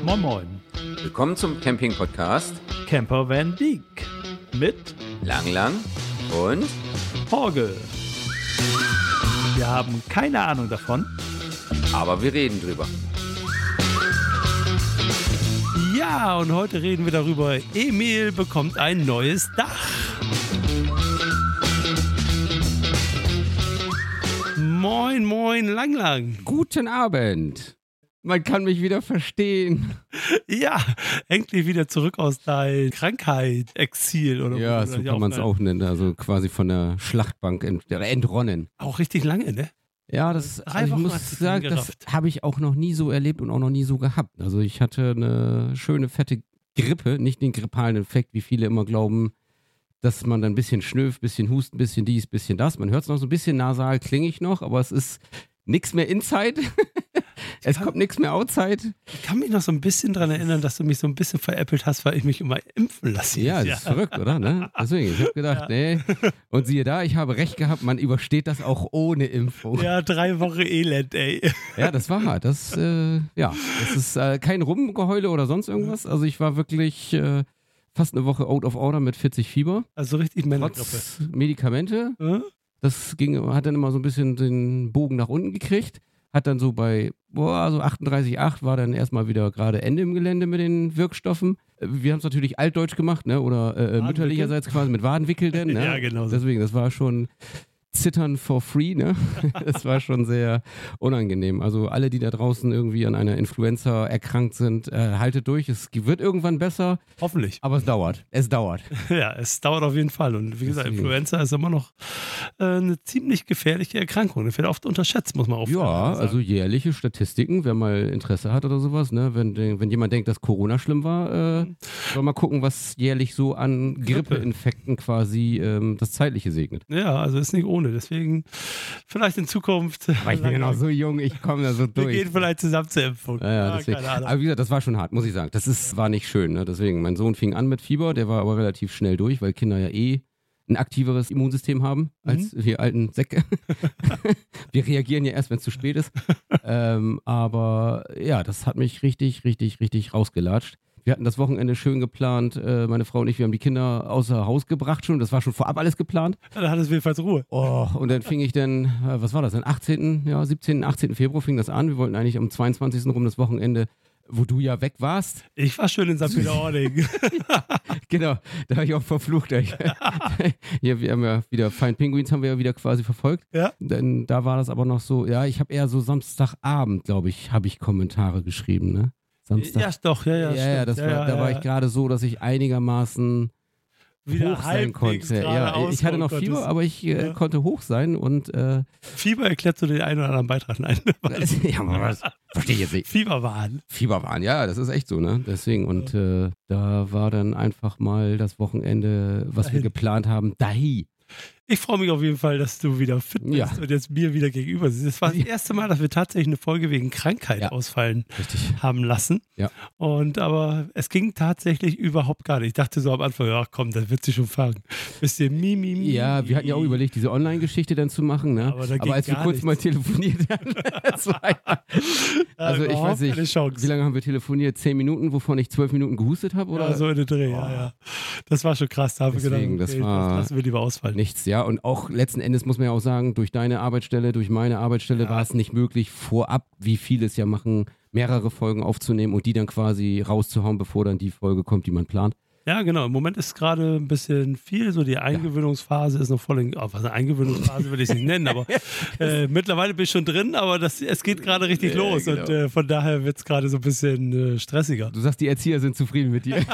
Moin Moin. Willkommen zum Camping-Podcast Camper Van Dijk mit Lang und Horge. Wir haben keine Ahnung davon. aber wir reden drüber. Ja, und heute reden wir darüber, Emil bekommt ein neues Dach. Moin Moin Lang. Guten Abend. Man kann mich wieder verstehen. Ja, endlich wieder zurück aus deiner Krankheit, Exil oder Ja, oder so kann man es auch nennen. Also quasi von der Schlachtbank entronnen. Auch richtig lange, ne? Ja, ich Wochen muss hast du sagen, das gerafft. habe ich auch noch nie so erlebt und auch noch nie so gehabt. Also ich hatte eine schöne, fette Grippe, nicht den grippalen Infekt, wie viele immer glauben, dass man dann ein bisschen schnüfft, bisschen husten, bisschen dies, bisschen das. Man hört es noch so ein bisschen nasal, klinge ich noch, aber es ist nichts mehr inside. Es kommt nichts mehr outside. Ich kann mich noch so ein bisschen dran erinnern, dass du mich so ein bisschen veräppelt hast, weil ich mich immer impfen lasse. Ja, das ist verrückt, oder? Ne? Deswegen, ich habe gedacht, nee. Und siehe da, ich habe recht gehabt, man übersteht das auch ohne Impfung. Ja, 3 Wochen Elend, ey. Ja, das war hart. Das ist kein Rumgeheule oder sonst irgendwas. Also ich war wirklich fast eine Woche out of order mit 40 Fieber. Also richtig Männergrippe. Trotz Medikamente. Hm? Das hat dann immer so ein bisschen den Bogen nach unten gekriegt. Hat dann so bei so 38,8 war dann erstmal wieder gerade Ende im Gelände mit den Wirkstoffen. Wir haben es natürlich altdeutsch gemacht, ne? Oder mütterlicherseits quasi mit Wadenwickel denn, ne? Ja, genau so. Deswegen, das war schon Zittern for free, ne? Das war schon sehr unangenehm. Also alle, die da draußen irgendwie an einer Influenza erkrankt sind, haltet durch. Es wird irgendwann besser, Hoffentlich. aber es dauert. Es dauert. Ja, es dauert auf jeden Fall. Und wie gesagt, Deswegen. Influenza ist immer noch eine ziemlich gefährliche Erkrankung. Das wird oft unterschätzt, muss man auch Ja, sagen. also jährliche Statistiken, wer mal Interesse hat oder sowas, ne? Wenn jemand denkt, dass Corona schlimm war, soll mal gucken, was jährlich so an Grippe. Grippeinfekten quasi das Zeitliche segnet. Ja, also ist nicht ohne. Deswegen vielleicht in Zukunft. Aber ich bin ja noch so jung, ich komme da so Wir durch. gehen vielleicht zusammen zur Impfung. Ja, deswegen. keine Ahnung. Aber wie gesagt, das war schon hart, muss ich sagen. War nicht schön, ne? Deswegen, mein Sohn fing an mit Fieber, der war aber relativ schnell durch, weil Kinder ja ein aktiveres Immunsystem haben, als wir alten Säcke. Wir reagieren ja erst, wenn es zu spät ist. Aber ja, das hat mich richtig, richtig, richtig rausgelatscht. Wir hatten das Wochenende schön geplant, meine Frau und ich, wir haben die Kinder außer Haus gebracht schon, das war schon vorab alles geplant. Ja, dann hat es jedenfalls Ruhe. Oh, und dann fing ich dann, was war das, am 17., 18. Februar fing das an. Wir wollten eigentlich am 22. rum das Wochenende, wo du ja weg warst. Ich war schön in St. Peter-Ording. Genau, da habe ich auch verflucht. Hier, wir haben ja wieder Fine Penguins haben wir ja wieder quasi verfolgt. Ja. Denn da war das aber noch so, ja, ich habe eher so Samstagabend, glaube ich, habe ich Kommentare geschrieben, ne? Samstag. Ja, doch, ja. Ja, stimmt. da war ich gerade so, dass ich einigermaßen wieder hoch sein halbwegs konnte. gerade Ja, ich hatte noch auskommen Fieber, konntest. aber ich konnte hoch sein und Fieber erklärt so den einen oder anderen Beitrag. Nein. ja, aber was? Verstehe ich jetzt nicht. Fieberwahn. Fieberwahn, ja, das ist echt so, ne? Deswegen, und da war dann einfach mal das Wochenende, was wir Dahin. geplant haben, dahi. Ich freue mich auf jeden Fall, dass du wieder fit bist Ja. und jetzt mir wieder gegenüber siehst. Das war das erste Mal, dass wir tatsächlich eine Folge wegen Krankheit Ja. ausfallen Richtig. haben lassen. Ja. Aber es ging tatsächlich überhaupt gar nicht. Ich dachte so am Anfang, ach komm, das wird sie schon fangen. Wisst ihr, mi. Ja, wir hatten ja auch überlegt, diese Online-Geschichte dann zu machen, ne? Aber da ging als wir gar kurz mal telefoniert haben, das war also ich überhaupt weiß nicht, keine Chance. wie lange haben wir telefoniert? 10 Minuten, wovon ich 12 Minuten gehustet habe, oder? Ja, so in den Dreh, ja. Das war schon krass. Da haben wir Deswegen, gedacht, das okay, war- lassen wir lieber ausfallen. Nichts, ja. Und auch letzten Endes muss man ja auch sagen, durch deine Arbeitsstelle, durch meine Arbeitsstelle war es nicht möglich, vorab, wie viele es ja machen, mehrere Folgen aufzunehmen und die dann quasi rauszuhauen, bevor dann die Folge kommt, die man plant. Ja, genau. Im Moment ist gerade ein bisschen viel. So die Eingewöhnungsphase ist noch voll in. Was eine Eingewöhnungsphase will ich es nicht nennen, aber mittlerweile bin ich schon drin, aber es geht gerade richtig los genau. und von daher wird es gerade so ein bisschen stressiger. Du sagst, die Erzieher sind zufrieden mit dir.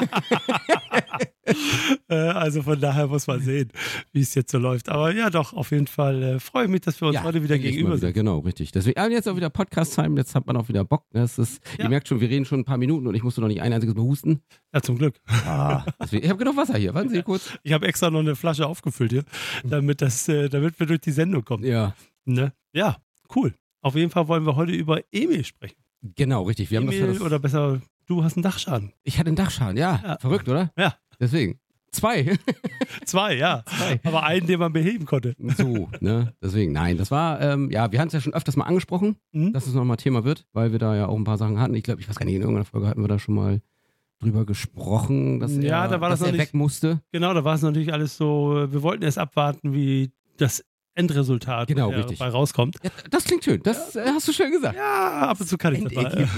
Also von daher muss man sehen, wie es jetzt so läuft. Aber ja, doch, auf jeden Fall freue ich mich, dass wir uns heute wieder endlich gegenüber mal wieder, sind. genau, richtig. Deswegen, jetzt auch wieder Podcast-Time, jetzt hat man auch wieder Bock. Ne? Ihr merkt schon, wir reden schon ein paar Minuten und ich musste noch nicht ein einziges Mal husten. Ja, zum Glück. Deswegen, ich habe genug Wasser hier, warten Sie kurz. Ich habe extra noch eine Flasche aufgefüllt hier, damit wir durch die Sendung kommen. Ja, Ne? Ja, cool. Auf jeden Fall wollen wir heute über Emil sprechen. genau, richtig. Wir haben Emil, oder besser, du hast einen Dachschaden. ich hatte einen Dachschaden, ja. Ja. Verrückt, oder? Ja. Deswegen. 2. 2, ja. Aber einen, den man beheben konnte. So, ne? Deswegen, nein, das war, ja, wir hatten es ja schon öfters mal angesprochen, dass es nochmal Thema wird, weil wir da ja auch ein paar Sachen hatten. Ich glaube, ich weiß gar nicht, in irgendeiner Folge hatten wir da schon mal drüber gesprochen, dass da war das noch er nicht, weg musste. Genau, da war es natürlich alles so, wir wollten erst abwarten, wie das Endresultat dabei rauskommt. Ja, das klingt schön, das hast du schön gesagt. Ja, ab und zu kann ich das mal.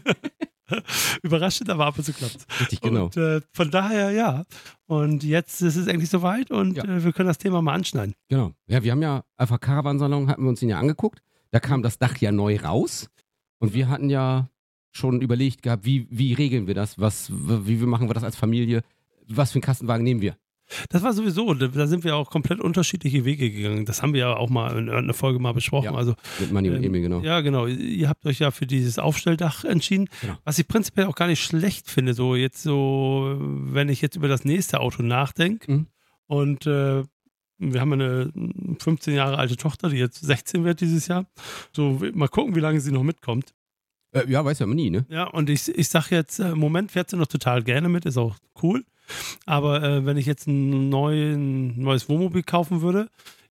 Überraschend, aber ab und zu klappt. Richtig, genau. Und von daher, ja. Und jetzt ist es endlich soweit und wir können das Thema mal anschneiden. Genau. Ja, wir haben ja einfach Caravansalon, hatten wir uns ihn ja angeguckt. Da kam das Dach ja neu raus. Und wir hatten ja schon überlegt gehabt, wie regeln wir das? Wie machen wir das als Familie? Was für einen Kastenwagen nehmen wir? Das war sowieso, da sind wir auch komplett unterschiedliche Wege gegangen. Das haben wir ja auch mal in einer Folge mal besprochen. Ja, also, mit Manni und Emil, genau. Ja, genau. Ihr habt euch ja für dieses Aufstelldach entschieden, was ich prinzipiell auch gar nicht schlecht finde. So jetzt so, wenn ich jetzt über das nächste Auto nachdenke und wir haben eine 15 Jahre alte Tochter, die jetzt 16 wird dieses Jahr. So, mal gucken, wie lange sie noch mitkommt. Ja, weiß ja man nie, ne? Ja, und ich sag jetzt, im Moment fährt sie noch total gerne mit, ist auch cool. Aber wenn ich jetzt ein neues Wohnmobil kaufen würde,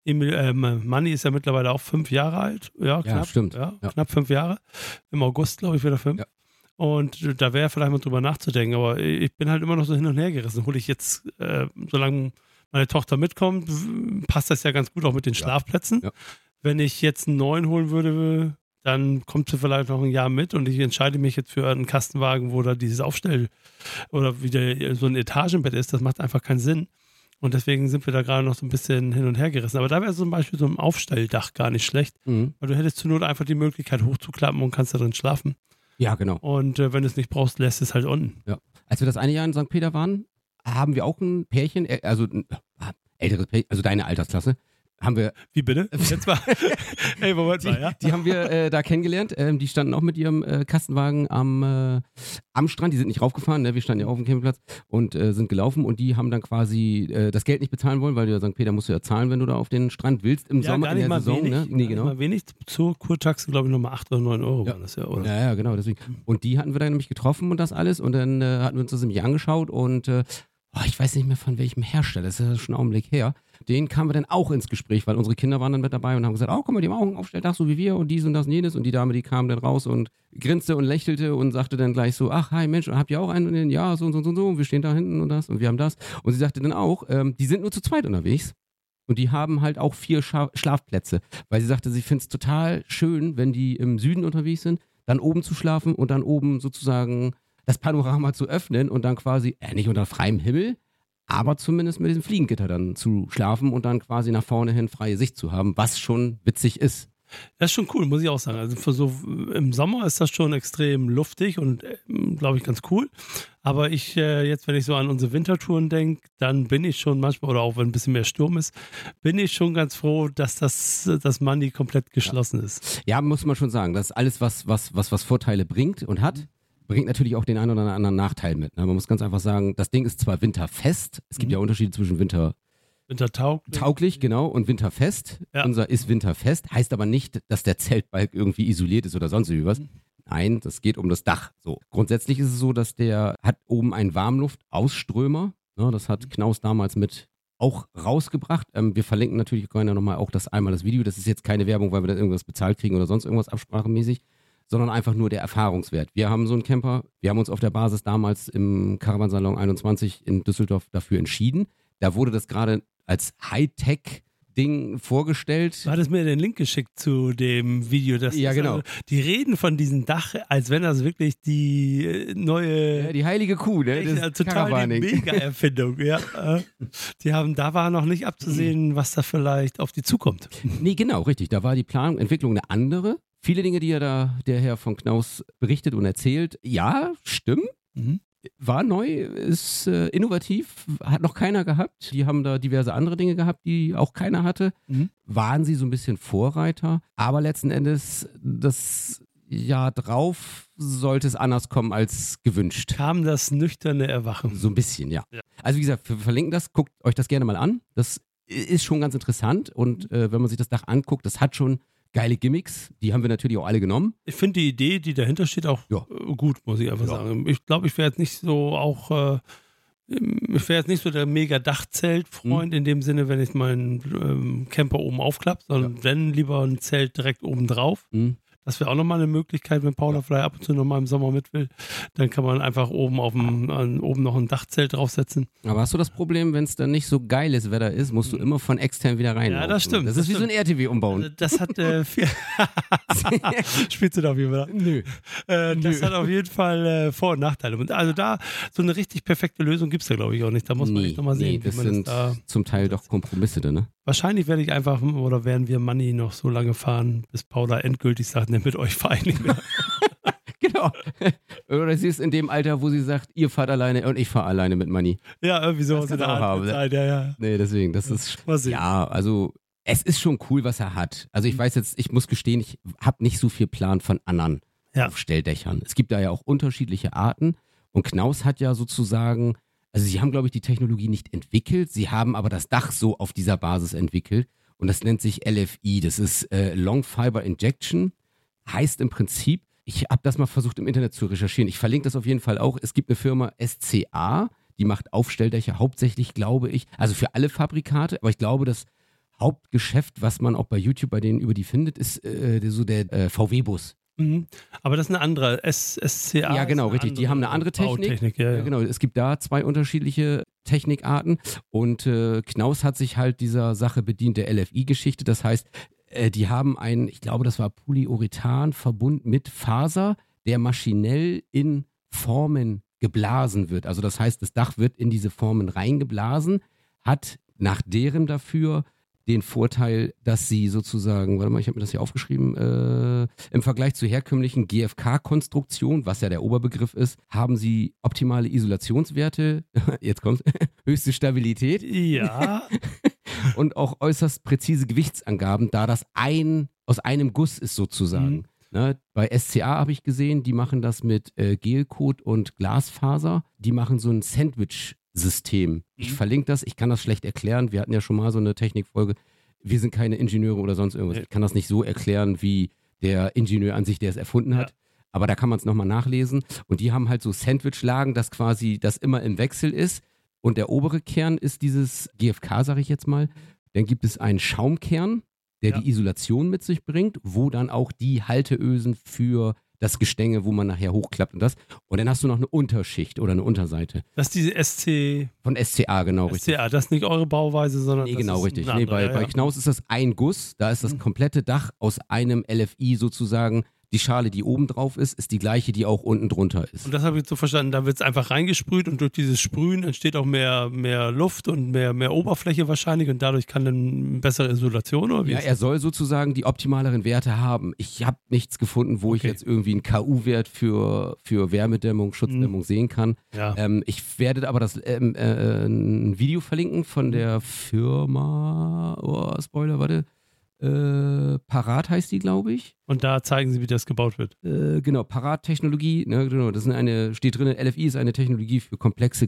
Manni ist ja mittlerweile auch 5 Jahre alt. Ja, knapp. Ja, stimmt. Ja, knapp 5 Jahre. Im August, glaube ich, wieder 5. Ja. Und da wäre vielleicht mal drüber nachzudenken. Aber ich bin halt immer noch so hin und her gerissen. Hole ich jetzt, solange meine Tochter mitkommt, passt das ja ganz gut auch mit den Schlafplätzen. Ja. Wenn ich jetzt einen neuen holen würde, dann kommt sie vielleicht noch ein Jahr mit und ich entscheide mich jetzt für einen Kastenwagen, wo da dieses Aufstell- oder wieder so ein Etagenbett ist. Das macht einfach keinen Sinn. Und deswegen sind wir da gerade noch so ein bisschen hin und her gerissen. Aber da wäre zum Beispiel so ein Aufstelldach gar nicht schlecht, weil du hättest zur Not einfach die Möglichkeit hochzuklappen und kannst da drin schlafen. Ja, genau. Und wenn du es nicht brauchst, lässt es halt unten. Ja. Als wir das eine Jahr in St. Peter waren, haben wir auch ein Pärchen, also ein älteres Pärchen, also deine Altersklasse, haben wir. Wie bitte? Jetzt mal. Hey, Moment mal, ja? Die haben wir da kennengelernt. Die standen auch mit ihrem Kastenwagen am Strand. Die sind nicht raufgefahren, ne? Wir standen ja auf dem Campingplatz und sind gelaufen und die haben dann quasi das Geld nicht bezahlen wollen, weil du ja St. Peter musst du ja zahlen, wenn du da auf den Strand willst im Sommer gar nicht in der mal Saison. Wenig, Ne? Nee, genau. Mal wenig. Zur Kurtaxe, glaube ich, nochmal 8 oder 9 Euro ja. waren das ja, oder? Ja, genau. Deswegen. Und die hatten wir dann nämlich getroffen und das alles und dann hatten wir uns das nämlich angeschaut und ich weiß nicht mehr von welchem Hersteller, das ist ja schon einen Augenblick her. Den kamen wir dann auch ins Gespräch, weil unsere Kinder waren dann mit dabei und haben gesagt, guck mal, die haben auch ein Aufstelldach, so wie wir und dies und das und jenes. Und die Dame, die kam dann raus und grinste und lächelte und sagte dann gleich so, ach, hi Mensch, habt ihr auch einen? Und dann, ja, so und so und so und wir stehen da hinten und das und wir haben das. Und sie sagte dann auch, die sind nur zu zweit unterwegs und die haben halt auch 4 Schlafplätze, weil sie sagte, sie findet es total schön, wenn die im Süden unterwegs sind, dann oben zu schlafen und dann oben sozusagen das Panorama zu öffnen und dann quasi, nicht unter freiem Himmel, aber zumindest mit diesem Fliegengitter dann zu schlafen und dann quasi nach vorne hin freie Sicht zu haben, was schon witzig ist. Das ist schon cool, muss ich auch sagen. Also für so im Sommer ist das schon extrem luftig und glaube ich ganz cool. Aber ich jetzt, wenn ich so an unsere Wintertouren denke, dann bin ich schon manchmal, oder auch wenn ein bisschen mehr Sturm ist, bin ich schon ganz froh, dass das Manni komplett geschlossen ist. Ja, muss man schon sagen. Das ist alles, was Vorteile bringt und hat. Bringt natürlich auch den einen oder anderen Nachteil mit. Ne? Man muss ganz einfach sagen, das Ding ist zwar winterfest, es gibt ja Unterschiede zwischen wintertauglich, genau, und winterfest. Ja. Unser ist winterfest, heißt aber nicht, dass der Zeltbalg irgendwie isoliert ist oder sonst irgendwas. Nein, das geht um das Dach. So. Grundsätzlich ist es so, dass der hat oben einen Warmluftausströmer. Ne? Das hat Knaus damals mit auch rausgebracht. Wir verlinken natürlich gerne nochmal auch das Video. Das ist jetzt keine Werbung, weil wir da irgendwas bezahlt kriegen oder sonst irgendwas absprachemäßig, sondern einfach nur der Erfahrungswert. Wir haben so einen Camper, wir haben uns auf der Basis damals im Caravansalon 21 in Düsseldorf dafür entschieden. Da wurde das gerade als Hightech-Ding vorgestellt. Du hattest mir den Link geschickt zu dem Video. Ja, genau. Also, die reden von diesem Dach, als wenn das wirklich die neue... Ja, die heilige Kuh, ne? Das total die Mega-Erfindung, ja. Da war noch nicht abzusehen, was da vielleicht auf die zukommt. Nee, genau, richtig. Da war die Planung, Entwicklung eine andere. Viele Dinge, die der Herr von Knaus berichtet und erzählt, ja, stimmen. War neu, ist innovativ, hat noch keiner gehabt. Die haben da diverse andere Dinge gehabt, die auch keiner hatte. Waren sie so ein bisschen Vorreiter. Aber letzten Endes, das Jahr drauf sollte es anders kommen als gewünscht. Kam das nüchterne Erwachen. So ein bisschen, ja. Also wie gesagt, wir verlinken das, guckt euch das gerne mal an. Das ist schon ganz interessant. Und wenn man sich das Dach anguckt, das hat schon geile Gimmicks, die haben wir natürlich auch alle genommen. Ich finde die Idee, die dahinter steht, auch gut, muss ich einfach sagen. Ich glaube, ich wäre jetzt nicht so auch Ich wäre jetzt nicht so der mega Dachzelt-Freund in dem Sinne, wenn ich meinen Camper oben aufklappe, sondern wenn lieber ein Zelt direkt oben drauf. Das wäre auch nochmal eine Möglichkeit, wenn Paula vielleicht ab und zu nochmal im Sommer mit will. Dann kann man einfach oben oben noch ein Dachzelt draufsetzen. Aber hast du das Problem, wenn es dann nicht so geiles Wetter ist, musst du immer von extern wieder rein? Ja, das stimmt. Das ist wie so ein RTW umbauen. Das hat viel. Spielst du da auf jeden Fall? Nö. Das hat auf jeden Fall Vor- und Nachteile. Und also da, so eine richtig perfekte Lösung gibt es da, glaube ich, auch nicht. Da muss man echt nochmal sehen. Das sind zum Teil doch Kompromisse, ne? Wahrscheinlich werde ich einfach, oder werden wir Money noch so lange fahren, bis Paula endgültig sagt, ne, mit euch fahre ich nicht mehr. Genau. Oder sie ist in dem Alter, wo sie sagt, ihr fahrt alleine und ich fahre alleine mit Money. Ja, irgendwie sowas in der Art. Ja. Nee, deswegen, das ist, ja, also es ist schon cool, was er hat. Also ich weiß jetzt, ich muss gestehen, ich habe nicht so viel Plan von anderen Aufstelldächern. Es gibt da ja auch unterschiedliche Arten und Knaus hat ja sozusagen, also sie haben, glaube ich, die Technologie nicht entwickelt, sie haben aber das Dach so auf dieser Basis entwickelt und das nennt sich LFI, das ist Long Fiber Injection, heißt im Prinzip, ich habe das mal versucht im Internet zu recherchieren, ich verlinke das auf jeden Fall auch, es gibt eine Firma SCA, die macht Aufstelldächer hauptsächlich, glaube ich, also für alle Fabrikate, aber ich glaube, das Hauptgeschäft, was man auch bei YouTube bei denen über die findet, ist so der VW-Bus. Aber das ist eine andere, SCA. Ja, genau, richtig. Die haben eine andere Technik. Ja. Genau, es gibt da 2 unterschiedliche Technikarten und Knaus hat sich halt dieser Sache bedient, der LFI-Geschichte. Das heißt, die haben einen, ich glaube, das war Polyurethan-Verbund mit Faser, der maschinell in Formen geblasen wird. Also das heißt, das Dach wird in diese Formen reingeblasen, hat nach deren dafür den Vorteil, dass sie sozusagen, warte mal, ich habe mir das hier aufgeschrieben, im Vergleich zur herkömmlichen GFK-Konstruktion, was ja der Oberbegriff ist, haben sie optimale Isolationswerte, jetzt kommt's, höchste Stabilität. Ja. Und auch äußerst präzise Gewichtsangaben, da das aus einem Guss ist sozusagen. Ne, bei SCA habe ich gesehen, die machen das mit Gelcoat und Glasfaser, die machen so ein Sandwich-System. Ich verlinke das, ich kann das schlecht erklären. Wir hatten ja schon mal so eine Technikfolge. Wir sind keine Ingenieure oder sonst irgendwas. Ich kann das nicht so erklären, wie der Ingenieur an sich, der es erfunden hat. Aber da kann man es nochmal nachlesen. Und die haben halt so Sandwich-Lagen, dass quasi das immer im Wechsel ist. Und der obere Kern ist dieses GFK, sage ich jetzt mal. Dann gibt es einen Schaumkern, der die Isolation mit sich bringt, wo dann auch die Halteösen für das Gestänge, wo man nachher hochklappt und das. Und dann hast du noch eine Unterschicht oder eine Unterseite. Das ist diese Von SCA, genau, richtig. SCA, das ist nicht eure Bauweise, sondern Nee, genau, richtig. Nee, bei Knaus ist das ein Guss, da ist das komplette Dach aus einem LFI sozusagen. Die Schale, die oben drauf ist die gleiche, die auch unten drunter ist. Und das habe ich so verstanden, da wird es einfach reingesprüht und durch dieses Sprühen entsteht auch mehr Luft und mehr Oberfläche wahrscheinlich und dadurch kann dann bessere Isolation oder wie? Ja, er soll sozusagen die optimaleren Werte haben. Ich habe nichts gefunden, wo ich jetzt irgendwie einen KU-Wert für Wärmedämmung, Schutzdämmung sehen kann. Ja. Ich werde aber ein Video verlinken von der Firma, Spoiler, warte, Parat heißt die, glaube ich. Und da zeigen sie, wie das gebaut wird. Genau, Parat-Technologie, ne, genau, das ist steht drin, LFI ist eine Technologie für komplexe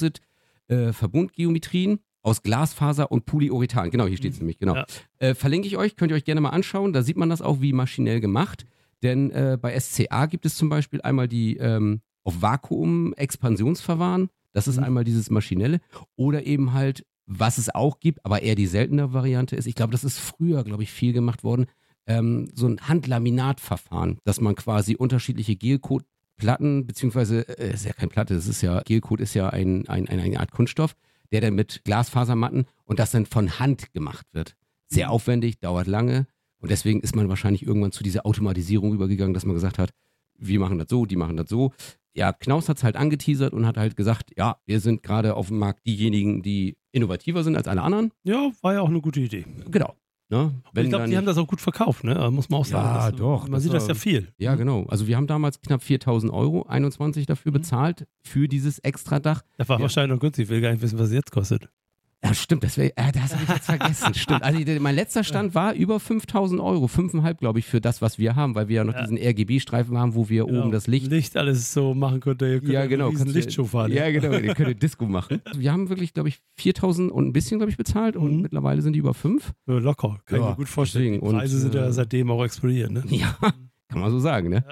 Composite-Verbundgeometrien aus Glasfaser und Polyurethan. Genau, hier steht es nämlich, genau. Ja. Verlinke ich euch, könnt ihr euch gerne mal anschauen, da sieht man das auch, wie maschinell gemacht. Denn bei SCA gibt es zum Beispiel einmal die auf Vakuum-Expansionsverfahren, das ist einmal dieses maschinelle, oder eben halt was es auch gibt, aber eher die seltene Variante ist, ich glaube, das ist früher, glaube ich, viel gemacht worden, so ein Handlaminatverfahren, dass man quasi unterschiedliche Gelcoat-Platten, beziehungsweise, ist ja keine Platte, Gelcoat ist ja eine Art Kunststoff, der dann mit Glasfasermatten und das dann von Hand gemacht wird. Sehr aufwendig, dauert lange und deswegen ist man wahrscheinlich irgendwann zu dieser Automatisierung übergegangen, dass man gesagt hat, wir machen das so, die machen das so. Ja, Knaus hat es halt angeteasert und hat halt gesagt, ja, wir sind gerade auf dem Markt diejenigen, die innovativer sind als alle anderen. Ja, war ja auch eine gute Idee. Genau. Ne? Ich glaube, die haben das auch gut verkauft, ne? Muss man auch sagen. Ja, doch. Man sieht das ja viel. Ja, genau. Also wir haben damals knapp 4.000 Euro, 21 dafür bezahlt, für dieses Extradach. Das war wahrscheinlich noch günstig. Ich will gar nicht wissen, was es jetzt kostet. Ja, stimmt, das habe ich jetzt vergessen. Stimmt. Also mein letzter Stand war über 5.000 Euro, 5,5 glaube ich, für das, was wir haben, weil wir ja noch diesen RGB-Streifen haben, wo wir oben das Licht alles so machen könnt. Ihr könnt einen Lichtshow fahren. Ja, genau, ihr könnt Disco machen. Wir haben wirklich, glaube ich, 4.000 und ein bisschen, glaube ich, bezahlt und mittlerweile sind die über 5. Ja, locker, kann ich mir gut vorstellen. Die Preise sind ja seitdem auch explodiert, ne? Ja, kann man so sagen, ne? Ja.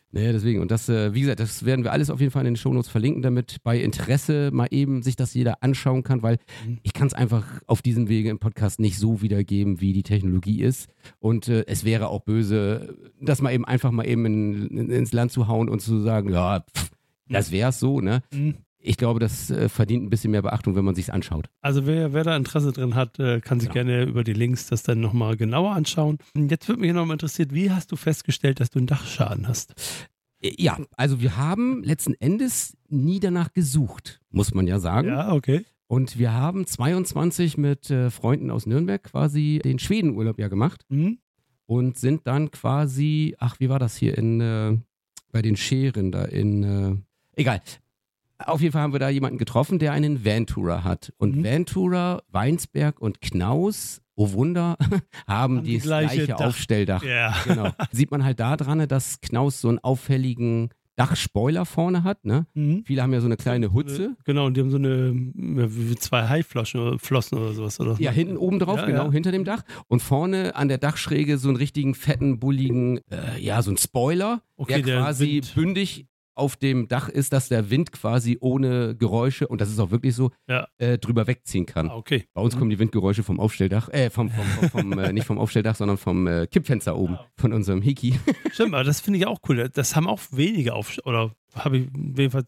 Naja, deswegen. Und das, wie gesagt, das werden wir alles auf jeden Fall in den Shownotes verlinken, damit bei Interesse mal eben sich das jeder anschauen kann, weil ich kann es einfach auf diesem Wege im Podcast nicht so wiedergeben, wie die Technologie ist. Und es wäre auch böse, das mal eben einfach mal eben ins Land zu hauen und zu sagen, ja, das wäre es so, ne? Ich glaube, das verdient ein bisschen mehr Beachtung, wenn man sich es anschaut. Also wer da Interesse drin hat, kann sich gerne über die Links das dann nochmal genauer anschauen. Jetzt würde mich nochmal interessiert, wie hast du festgestellt, dass du einen Dachschaden hast? Ja, also wir haben letzten Endes nie danach gesucht, muss man ja sagen. Ja, okay. Und wir haben 22 mit Freunden aus Nürnberg quasi den Schwedenurlaub ja gemacht und sind dann quasi, wie war das hier bei den Scheren da egal. Auf jeden Fall haben wir da jemanden getroffen, der einen Vantourer hat. Und Vantourer, Weinsberg und Knaus, oh Wunder, haben das gleiche Aufstelldach. Ja. Genau. Sieht man halt da dran, dass Knaus so einen auffälligen Dachspoiler vorne hat. Ne? Viele haben ja so eine kleine Hutze. Genau, und die haben so wie 2 Haiflossen oder sowas. Oder? Ja, hinten oben drauf, hinter dem Dach. Und vorne an der Dachschräge so einen richtigen fetten, bulligen, so einen Spoiler, der quasi bündig auf dem Dach ist, dass der Wind quasi ohne Geräusche, und das ist auch wirklich so, drüber wegziehen kann. Okay. Bei uns kommen die Windgeräusche vom Aufstelldach, nicht vom Aufstelldach, sondern vom Kippfenster oben, von unserem Hiki. Stimmt, aber das finde ich auch cool. Das haben auch wenige oder habe ich jedenfalls,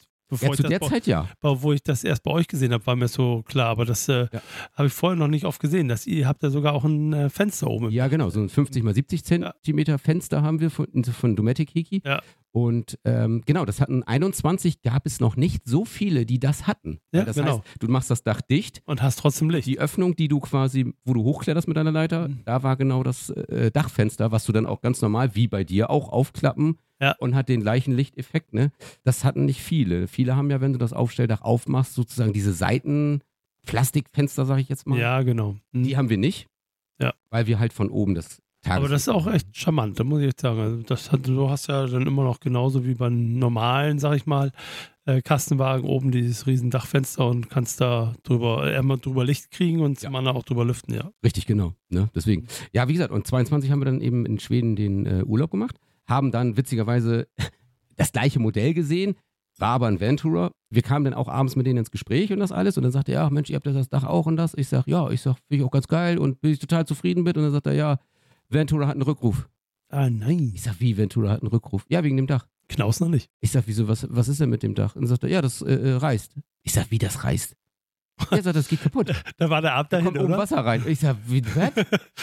bevor ich das erst bei euch gesehen habe, war mir so klar, aber das habe ich vorher noch nicht oft gesehen, dass ihr habt ja sogar auch ein Fenster oben. Ja, genau, so ein 50 x 70 Zentimeter Fenster haben wir von Dometic Hiki. Ja. Und genau, das hatten 21, gab es noch nicht so viele, die das hatten. Ja, das heißt, du machst das Dach dicht. Und hast trotzdem Licht. Die Öffnung, die du quasi, wo du hochkletterst mit deiner Leiter, da war genau das Dachfenster, was du dann auch ganz normal, wie bei dir, auch aufklappen und hat den gleichen Lichteffekt. Ne? Das hatten nicht viele. Viele haben ja, wenn du das Aufstelldach aufmachst, sozusagen diese Seitenplastikfenster, sag ich jetzt mal. Ja, genau. Die haben wir nicht, weil wir halt von oben das Aber das ist auch echt charmant, da muss ich jetzt sagen. Du hast ja dann immer noch genauso wie beim normalen, sag ich mal, Kastenwagen oben dieses riesen Dachfenster und kannst da drüber Licht kriegen und zum anderen auch drüber lüften, ja. Richtig, genau. Ne? Deswegen. Ja, wie gesagt, und 22 haben wir dann eben in Schweden den Urlaub gemacht, haben dann witzigerweise das gleiche Modell gesehen, war aber ein Vantourer. Wir kamen dann auch abends mit denen ins Gespräch und das alles und dann sagte er, Mensch, ihr habt das Dach auch und das. Ich sag, finde ich auch ganz geil und bin ich total zufrieden mit. Und dann sagt er, ja, Vantourer hat einen Rückruf. Ah, nein. Ich sag, wie, Vantourer hat einen Rückruf? Ja, wegen dem Dach. Knaus noch nicht. Ich sag, wieso, was ist denn mit dem Dach? Und dann sagt er, ja, das reißt. Ich sag, wie das reißt? Er sagt, das geht kaputt. Da war der Ab dahin, kommt oben Wasser rein. Ich sag, wie, was?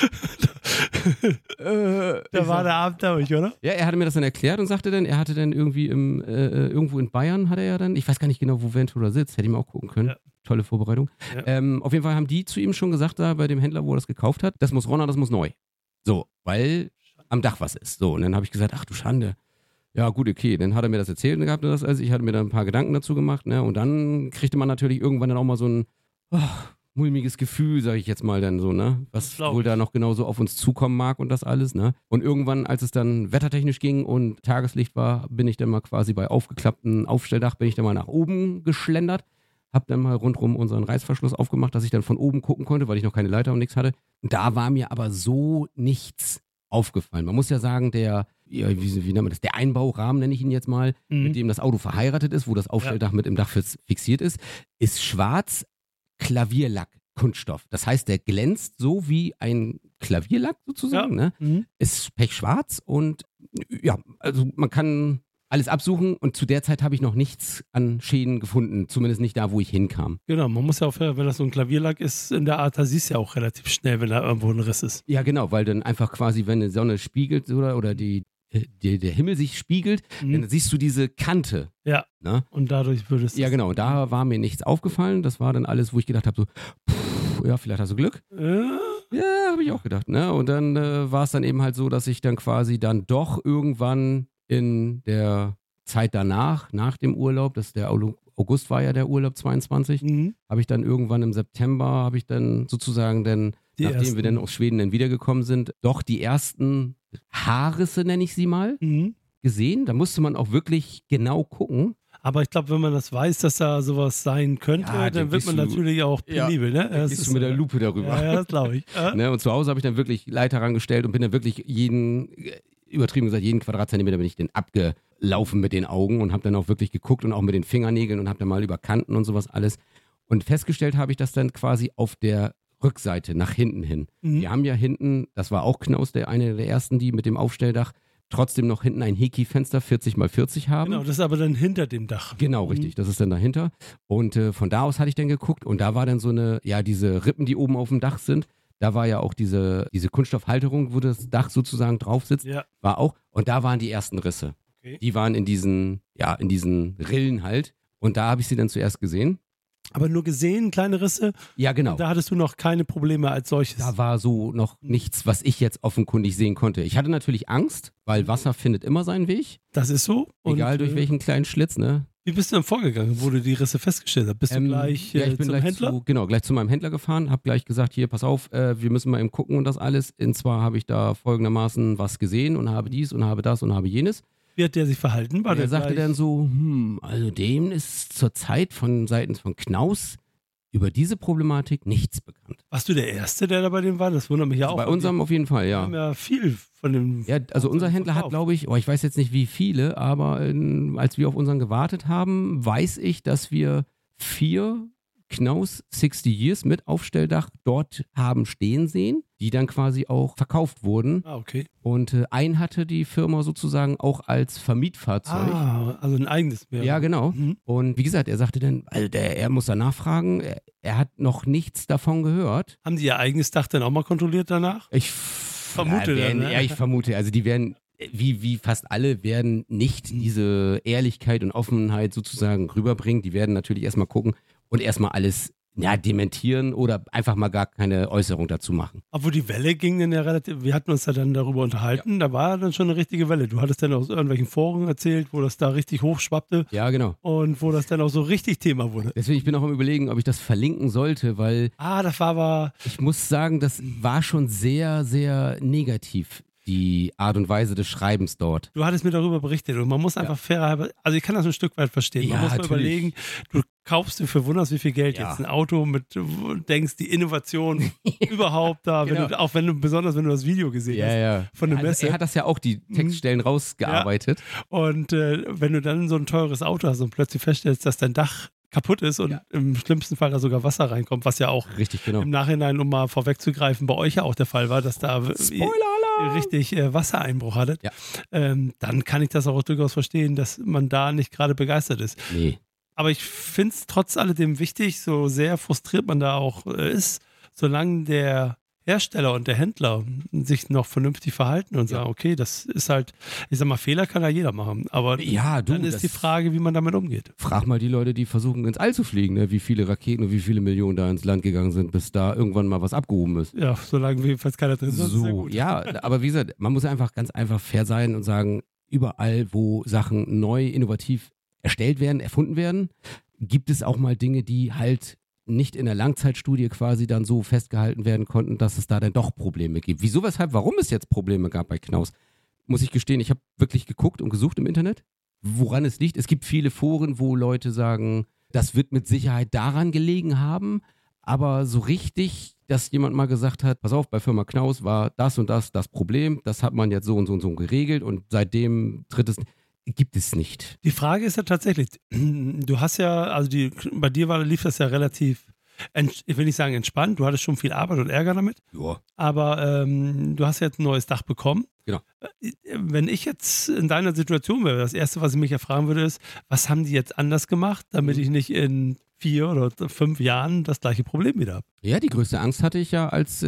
War der Abend durch, oder? Ja, er hatte mir das dann erklärt und sagte dann, er hatte dann irgendwie irgendwo in Bayern, hat er ja dann, ich weiß gar nicht genau, wo Vantourer sitzt, hätte ich mal auch gucken können. Ja. Tolle Vorbereitung. Ja. Auf jeden Fall haben die zu ihm schon gesagt, da bei dem Händler, wo er das gekauft hat, das muss runter, das muss neu. So, weil am Dach was ist. So, und dann habe ich gesagt, ach du Schande. Ja, gut, okay. Dann hat er mir das erzählt gehabt, also ich hatte mir dann ein paar Gedanken dazu gemacht, ne? Und dann kriegte man natürlich irgendwann dann auch mal so ein mulmiges Gefühl, sage ich jetzt mal dann so, ne? Was wohl da noch genauso auf uns zukommen mag und das alles, ne? Und irgendwann, als es dann wettertechnisch ging und Tageslicht war, bin ich dann mal quasi bei aufgeklapptem Aufstelldach, bin ich dann mal nach oben geschlendert, hab dann mal rundrum unseren Reißverschluss aufgemacht, dass ich dann von oben gucken konnte, weil ich noch keine Leiter und nichts hatte. Und da war mir aber so nichts aufgefallen. Man muss ja sagen, wie nennt man das? Der Einbaurahmen, nenne ich ihn jetzt mal, mit dem das Auto verheiratet ist, wo das Aufstelldach mit im Dach fixiert ist schwarz Klavierlack Kunststoff. Das heißt, der glänzt so wie ein Klavierlack sozusagen, ne? Ist pechschwarz und ja, also man kann alles absuchen und zu der Zeit habe ich noch nichts an Schäden gefunden, zumindest nicht da, wo ich hinkam. Genau, man muss ja auch, wenn das so ein Klavierlack ist, in der Art, da siehst du ja auch relativ schnell, wenn da irgendwo ein Riss ist. Ja, genau, weil dann einfach quasi, wenn die Sonne spiegelt oder der Himmel sich spiegelt, dann siehst du diese Kante. Ja, ne? Und dadurch würde es... Ja, genau, da war mir nichts aufgefallen. Das war dann alles, wo ich gedacht habe, so, ja, vielleicht hast du Glück. Ja, habe ich auch gedacht. Ne? Und dann war es dann eben halt so, dass ich dann quasi dann doch irgendwann in der Zeit danach, nach dem Urlaub, der August war ja der Urlaub 22, habe ich dann irgendwann im September, nachdem wir dann aus Schweden dann wiedergekommen sind, doch die ersten Haarrisse, nenne ich sie mal, gesehen. Da musste man auch wirklich genau gucken. Aber ich glaube, wenn man das weiß, dass da sowas sein könnte, dann wird man natürlich auch penibel. Ne? Dann gehst du mit der Lupe darüber. Ja, das glaube ich. Ne? Und zu Hause habe ich dann wirklich Leiter rangestellt und bin dann wirklich übertrieben gesagt, jeden Quadratzentimeter bin ich dann abgelaufen mit den Augen und habe dann auch wirklich geguckt und auch mit den Fingernägeln und habe dann mal über Kanten und sowas alles. Und festgestellt habe ich das dann quasi auf der Rückseite, nach hinten hin. Wir haben ja hinten, das war auch Knaus, eine der ersten, die mit dem Aufstelldach trotzdem noch hinten ein Heki-Fenster 40x40 haben. Genau, das ist aber dann hinter dem Dach. Genau, richtig, das ist dann dahinter. Und von da aus hatte ich dann geguckt und da war dann so eine, ja, diese Rippen, die oben auf dem Dach sind, da war ja auch diese Kunststoffhalterung, wo das Dach sozusagen drauf sitzt, war auch. Und da waren die ersten Risse. Okay. Die waren in diesen Rillen halt. Und da habe ich sie dann zuerst gesehen. Aber nur gesehen, kleine Risse? Ja, genau. Da hattest du noch keine Probleme als solches? Da war so noch nichts, was ich jetzt offenkundig sehen konnte. Ich hatte natürlich Angst, weil Wasser findet immer seinen Weg. Das ist so. Egal durch welchen kleinen Schlitz, ne? Wie bist du dann vorgegangen, wo du die Risse festgestellt hast? Bist du gleich ich bin zum gleich Händler? Gleich zu meinem Händler gefahren, habe gleich gesagt, hier, pass auf, wir müssen mal eben gucken und das alles. Und zwar habe ich da folgendermaßen was gesehen und habe dies und habe das und habe jenes. Wie hat der sich verhalten? Der sagte dann so, also dem ist zurzeit von Seiten von Knaus über diese Problematik nichts bekannt. Warst du der Erste, der da bei dem war? Das wundert mich ja Also auch. bei unserem auf jeden Fall, ja. Wir haben ja viel von dem. Ja, also unser Händler hat, glaube ich, ich weiß jetzt nicht wie viele, aber als wir auf unseren gewartet haben, weiß ich, dass wir 4 Knaus 60 Years mit Aufstelldach dort haben stehen sehen, die dann quasi auch verkauft wurden. Ah, okay. Und einen hatte die Firma sozusagen auch als Vermietfahrzeug. Ah, also ein eigenes mehr. Ja, genau. Und wie gesagt, er sagte dann, also er muss da nachfragen, er hat noch nichts davon gehört. Haben die ihr eigenes Dach dann auch mal kontrolliert danach? Ich vermute. Ne? Ja, ich vermute. Also die werden, wie fast alle, werden nicht diese Ehrlichkeit und Offenheit sozusagen rüberbringen. Die werden natürlich erstmal gucken und erstmal alles dementieren oder einfach mal gar keine Äußerung dazu machen. Obwohl die Welle ging dann ja relativ, wir hatten uns ja dann darüber unterhalten, da war dann schon eine richtige Welle. Du hattest dann aus irgendwelchen Foren erzählt, wo das da richtig hochschwappte. Ja, genau. Und wo das dann auch so richtig Thema wurde. Deswegen, ich bin auch am Überlegen, ob ich das verlinken sollte, weil das war aber... Ich muss sagen, das war schon sehr, sehr negativ, die Art und Weise des Schreibens dort. Du hattest mir darüber berichtet und man muss einfach fairerhalber, also ich kann das ein Stück weit verstehen. Man muss mal überlegen, du kaufst dir für wunders wie viel Geld jetzt ein Auto mit, denkst die Innovation überhaupt da, Genau. Besonders wenn du das Video gesehen hast von der Messe. Er hat das ja auch, die Textstellen rausgearbeitet. Ja. Und wenn du dann so ein teures Auto hast und plötzlich feststellst, dass dein Dach kaputt ist und im schlimmsten Fall da sogar Wasser reinkommt, was ja auch richtig, genau, im Nachhinein, um mal vorwegzugreifen, bei euch ja auch der Fall war, dass da richtig Wassereinbruch hattet, dann kann ich das auch durchaus verstehen, dass man da nicht gerade begeistert ist. Nee. Aber ich finde es trotz alledem wichtig, so sehr frustriert man da auch ist, solange der Hersteller und der Händler sich noch vernünftig verhalten und sagen, okay, das ist halt, ich sag mal, Fehler kann ja jeder machen, aber dann ist die Frage, wie man damit umgeht. Frag mal die Leute, die versuchen ins All zu fliegen, ne? Wie viele Raketen und wie viele Millionen da ins Land gegangen sind, bis da irgendwann mal was abgehoben ist. Ja, solange jedenfalls keiner drin ist. So, ja, aber wie gesagt, man muss einfach ganz einfach fair sein und sagen, überall, wo Sachen neu, innovativ erstellt werden, erfunden werden, gibt es auch mal Dinge, die halt nicht in der Langzeitstudie quasi dann so festgehalten werden konnten, dass es da dann doch Probleme gibt. Wieso, weshalb, warum es jetzt Probleme gab bei Knaus? Muss ich gestehen, ich habe wirklich geguckt und gesucht im Internet, woran es liegt. Es gibt viele Foren, wo Leute sagen, das wird mit Sicherheit daran gelegen haben, aber so richtig, dass jemand mal gesagt hat, pass auf, bei Firma Knaus war das und das Problem, das hat man jetzt so und so und so geregelt und seitdem gibt es nicht. Die Frage ist ja tatsächlich, du hast ja, also bei dir lief das ja relativ, ich will nicht sagen entspannt, du hattest schon viel Arbeit und Ärger damit, aber du hast jetzt ein neues Dach bekommen. Genau. Wenn ich jetzt in deiner Situation wäre, das Erste, was ich mich ja fragen würde, ist, was haben die jetzt anders gemacht, damit ich nicht in 4 oder 5 Jahren das gleiche Problem wieder habe? Ja, die größte Angst hatte ich ja als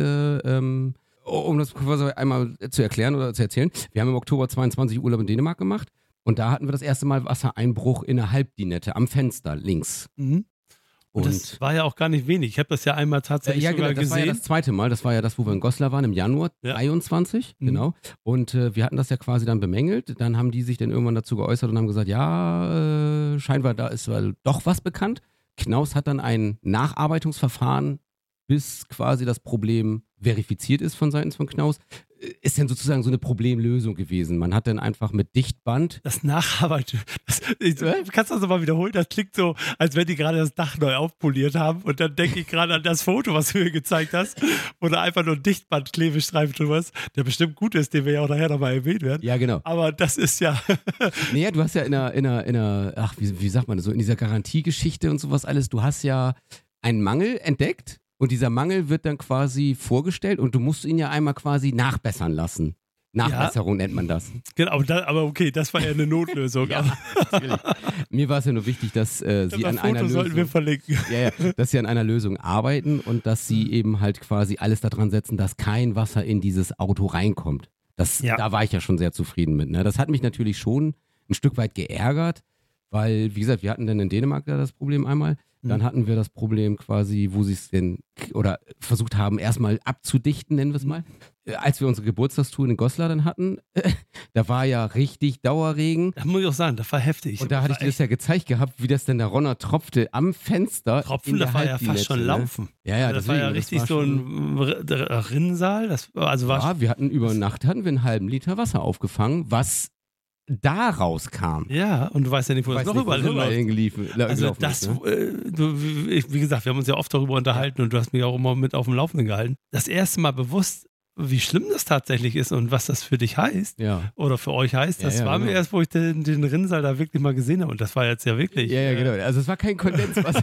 um das einmal zu erklären oder zu erzählen, wir haben im Oktober 22 Urlaub in Dänemark gemacht. Und da hatten wir das erste Mal Wassereinbruch in der Halbdinette am Fenster links. Mhm. Und das war ja auch gar nicht wenig. Ich habe das ja einmal tatsächlich sogar gesehen. Das war ja das zweite Mal. Das war ja das, wo wir in Goslar waren, im Januar 23. Genau. Und wir hatten das ja quasi dann bemängelt. Dann haben die sich dann irgendwann dazu geäußert und haben gesagt, ja, scheinbar da ist doch was bekannt. Knaus hat dann ein Nacharbeitungsverfahren, bis quasi das Problem verifiziert ist von Seiten von Knaus, ist dann sozusagen so eine Problemlösung gewesen. Man hat dann einfach mit Dichtband. Das Nacharbeiten. Kannst du das mal wiederholen? Das klingt so, als wenn die gerade das Dach neu aufpoliert haben. Und dann denke ich gerade an das Foto, was du mir gezeigt hast, wo da einfach nur ein Dichtband-Klebestreifen drüber ist, der bestimmt gut ist, den wir ja auch nachher nochmal erwähnen werden. Ja, genau. Aber das ist ja. Naja, du hast ja in einer, ach, wie sagt man das so, in dieser Garantiegeschichte und sowas alles, du hast ja einen Mangel entdeckt. Und dieser Mangel wird dann quasi vorgestellt und du musst ihn ja einmal quasi nachbessern lassen. Nachbesserung nennt man das. Genau, aber okay, das war ja eine Notlösung. Ja, natürlich. Mir war es ja nur wichtig, dass sie an einer Lösung, sollten wir verlinken. dass sie an einer Lösung arbeiten und dass sie eben halt quasi alles daran setzen, dass kein Wasser in dieses Auto reinkommt. Da war ich ja schon sehr zufrieden mit. Ne? Das hat mich natürlich schon ein Stück weit geärgert, weil, wie gesagt, wir hatten dann in Dänemark da das Problem einmal. Dann hatten wir das Problem quasi, wo sie es denn oder versucht haben, erstmal abzudichten, nennen wir es mal. Als wir unsere Geburtstagstour in Goslar dann hatten, da war ja richtig Dauerregen. Das muss ich auch sagen, das war heftig. Und da hatte ich dir das ja gezeigt gehabt, wie das denn da runter tropfte am Fenster. Tropfen, das war ja fast schon Laufen. Ja, das war ja richtig so ein Rinnensaal. Wir hatten über Nacht einen halben Liter Wasser aufgefangen, was daraus kam. Ja, und du weißt ja nicht, wo das noch überall hinläuft. Also das, wie gesagt, wir haben uns ja oft darüber unterhalten und du hast mich auch immer mit auf dem Laufenden gehalten. Das erste Mal bewusst, wie schlimm das tatsächlich ist und was das für dich heißt oder für euch heißt, das war mir erst, wo ich den Rinnsal da wirklich mal gesehen habe und das war jetzt ja wirklich. Ja, genau. Also es war kein Kondenswasser.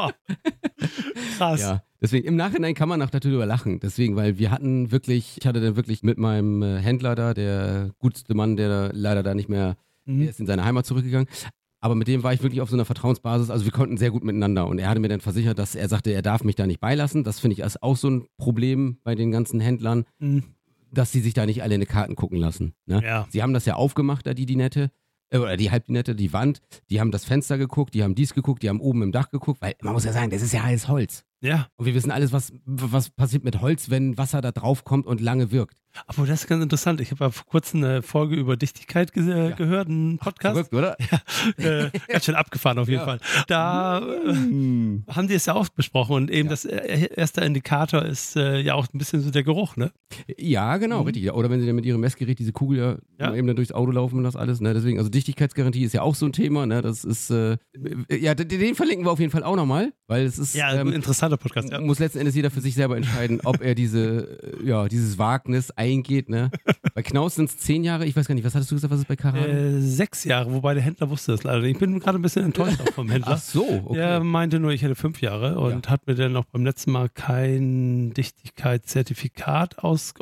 Krass. Ja, deswegen im Nachhinein kann man auch darüber lachen. Deswegen, weil ich hatte dann wirklich mit meinem Händler da, der gutste Mann, der leider da nicht mehr, der ist in seine Heimat zurückgegangen. Aber mit dem war ich wirklich auf so einer Vertrauensbasis. Also wir konnten sehr gut miteinander. Und er hatte mir dann versichert, dass er sagte, er darf mich da nicht beilassen. Das finde ich ist auch so ein Problem bei den ganzen Händlern, dass sie sich da nicht alle in die Karten gucken lassen. Ne? Ja. Sie haben das ja aufgemacht, da die Nette. Oder die Halbdinette, die Wand, die haben das Fenster geguckt, die haben dies geguckt, die haben oben im Dach geguckt, weil man muss ja sagen, das ist ja alles Holz. Ja. Und wir wissen alles, was passiert mit Holz, wenn Wasser da drauf kommt und lange wirkt. Aber das ist ganz interessant. Ich habe ja vor kurzem eine Folge über Dichtigkeit gehört, einen Podcast. Verrückt, oder? Ja, ganz schön abgefahren auf jeden Fall. Da haben die es ja auch besprochen und eben das erste Indikator ist ja auch ein bisschen so der Geruch, ne? Ja, genau, richtig. Oder wenn sie dann mit ihrem Messgerät diese Kugel eben dann durchs Auto laufen und das alles, ne? Deswegen, also Dichtigkeitsgarantie ist ja auch so ein Thema, ne? Das ist, den verlinken wir auf jeden Fall auch nochmal, weil es ist ein interessanter Podcast. Ja. Muss letzten Endes jeder für sich selber entscheiden, ob er dieses Wagnis eingeht, ne? Bei Knaus sind es 10 Jahre, ich weiß gar nicht, was hattest du gesagt, was ist bei Carrano? 6 Jahre, wobei der Händler wusste das leider. Ich bin gerade ein bisschen enttäuscht auch vom Händler. Ach so, okay. Der meinte nur, ich hätte 5 Jahre und hat mir dann auch beim letzten Mal kein Dichtigkeitszertifikat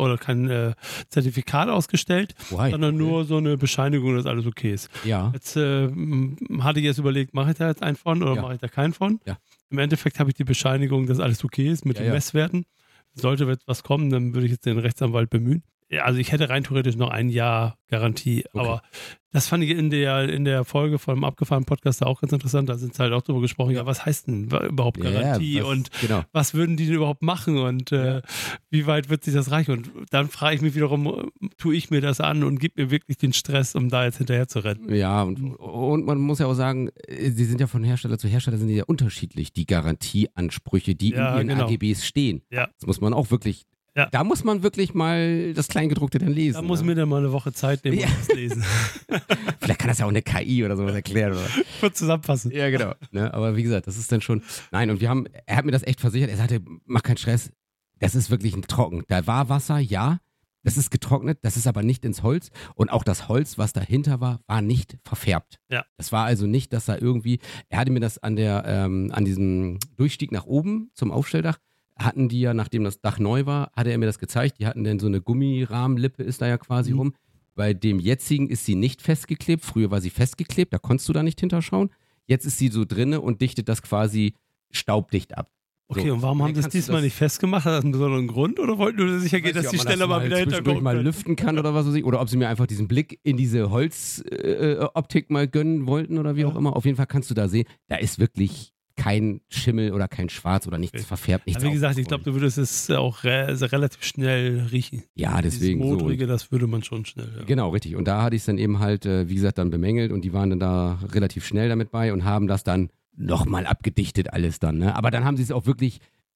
ausgestellt, sondern nur so eine Bescheinigung, dass alles okay ist. Ja. Jetzt hatte ich überlegt, mache ich da jetzt einen von oder mache ich da keinen von? Ja. Im Endeffekt habe ich die Bescheinigung, dass alles okay ist mit den Messwerten. Sollte etwas kommen, dann würde ich jetzt den Rechtsanwalt bemühen. Ja, also ich hätte rein theoretisch noch 1 Jahr Garantie, aber das fand ich in der Folge vom abgefahrenen Podcast auch ganz interessant. Da sind halt auch drüber gesprochen, was heißt denn überhaupt Garantie was würden die denn überhaupt machen und wie weit wird sich das reichen? Und dann frage ich mich wiederum, tue ich mir das an und gib mir wirklich den Stress, um da jetzt hinterher zu rennen? Ja, und man muss ja auch sagen, sie sind ja von Hersteller zu Hersteller sind die ja unterschiedlich, die Garantieansprüche, die in ihren AGBs stehen. Ja. Das muss man auch wirklich. Ja. Da muss man wirklich mal das Kleingedruckte dann lesen. Da muss mir dann mal eine Woche Zeit nehmen und das lesen. Vielleicht kann das ja auch eine KI oder sowas erklären. Oder? Wird zusammenfassen. Ja, genau. Ne? Aber wie gesagt, das ist dann schon. Nein, und er hat mir das echt versichert. Er sagte, mach keinen Stress. Das ist wirklich trocken. Da war Wasser, ja. Das ist getrocknet, das ist aber nicht ins Holz. Und auch das Holz, was dahinter war nicht verfärbt. Ja. Das war also nicht, dass da irgendwie. Er hatte mir das an diesem Durchstieg nach oben zum Aufstelldach. Hatten die ja, nachdem das Dach neu war, hatte er mir das gezeigt. Die hatten dann so eine Gummirahmenlippe, ist da ja quasi rum. Bei dem jetzigen ist sie nicht festgeklebt. Früher war sie festgeklebt, da konntest du da nicht hinterschauen. Jetzt ist sie so drinne und dichtet das quasi staubdicht ab. Okay, und warum haben sie es diesmal nicht festgemacht? Hat das einen besonderen Grund oder wollten nur sicher gehen, dass die Stelle mal wieder hinterkommt? Mal lüften kann oder was weiß ich. Oder ob sie mir einfach diesen Blick in diese Holzoptik mal gönnen wollten oder wie auch immer. Auf jeden Fall kannst du da sehen, da ist wirklich kein Schimmel oder kein Schwarz oder nichts verfärbt. Nichts wie gesagt, ich glaube, du würdest es auch relativ schnell riechen. Ja, deswegen dieses Modrige, das würde man schon schnell. Ja. Genau, richtig. Und da hatte ich es dann eben halt, wie gesagt, dann bemängelt und die waren dann da relativ schnell damit bei und haben das dann nochmal abgedichtet alles dann. Ne? Aber dann haben sie es auch wirklich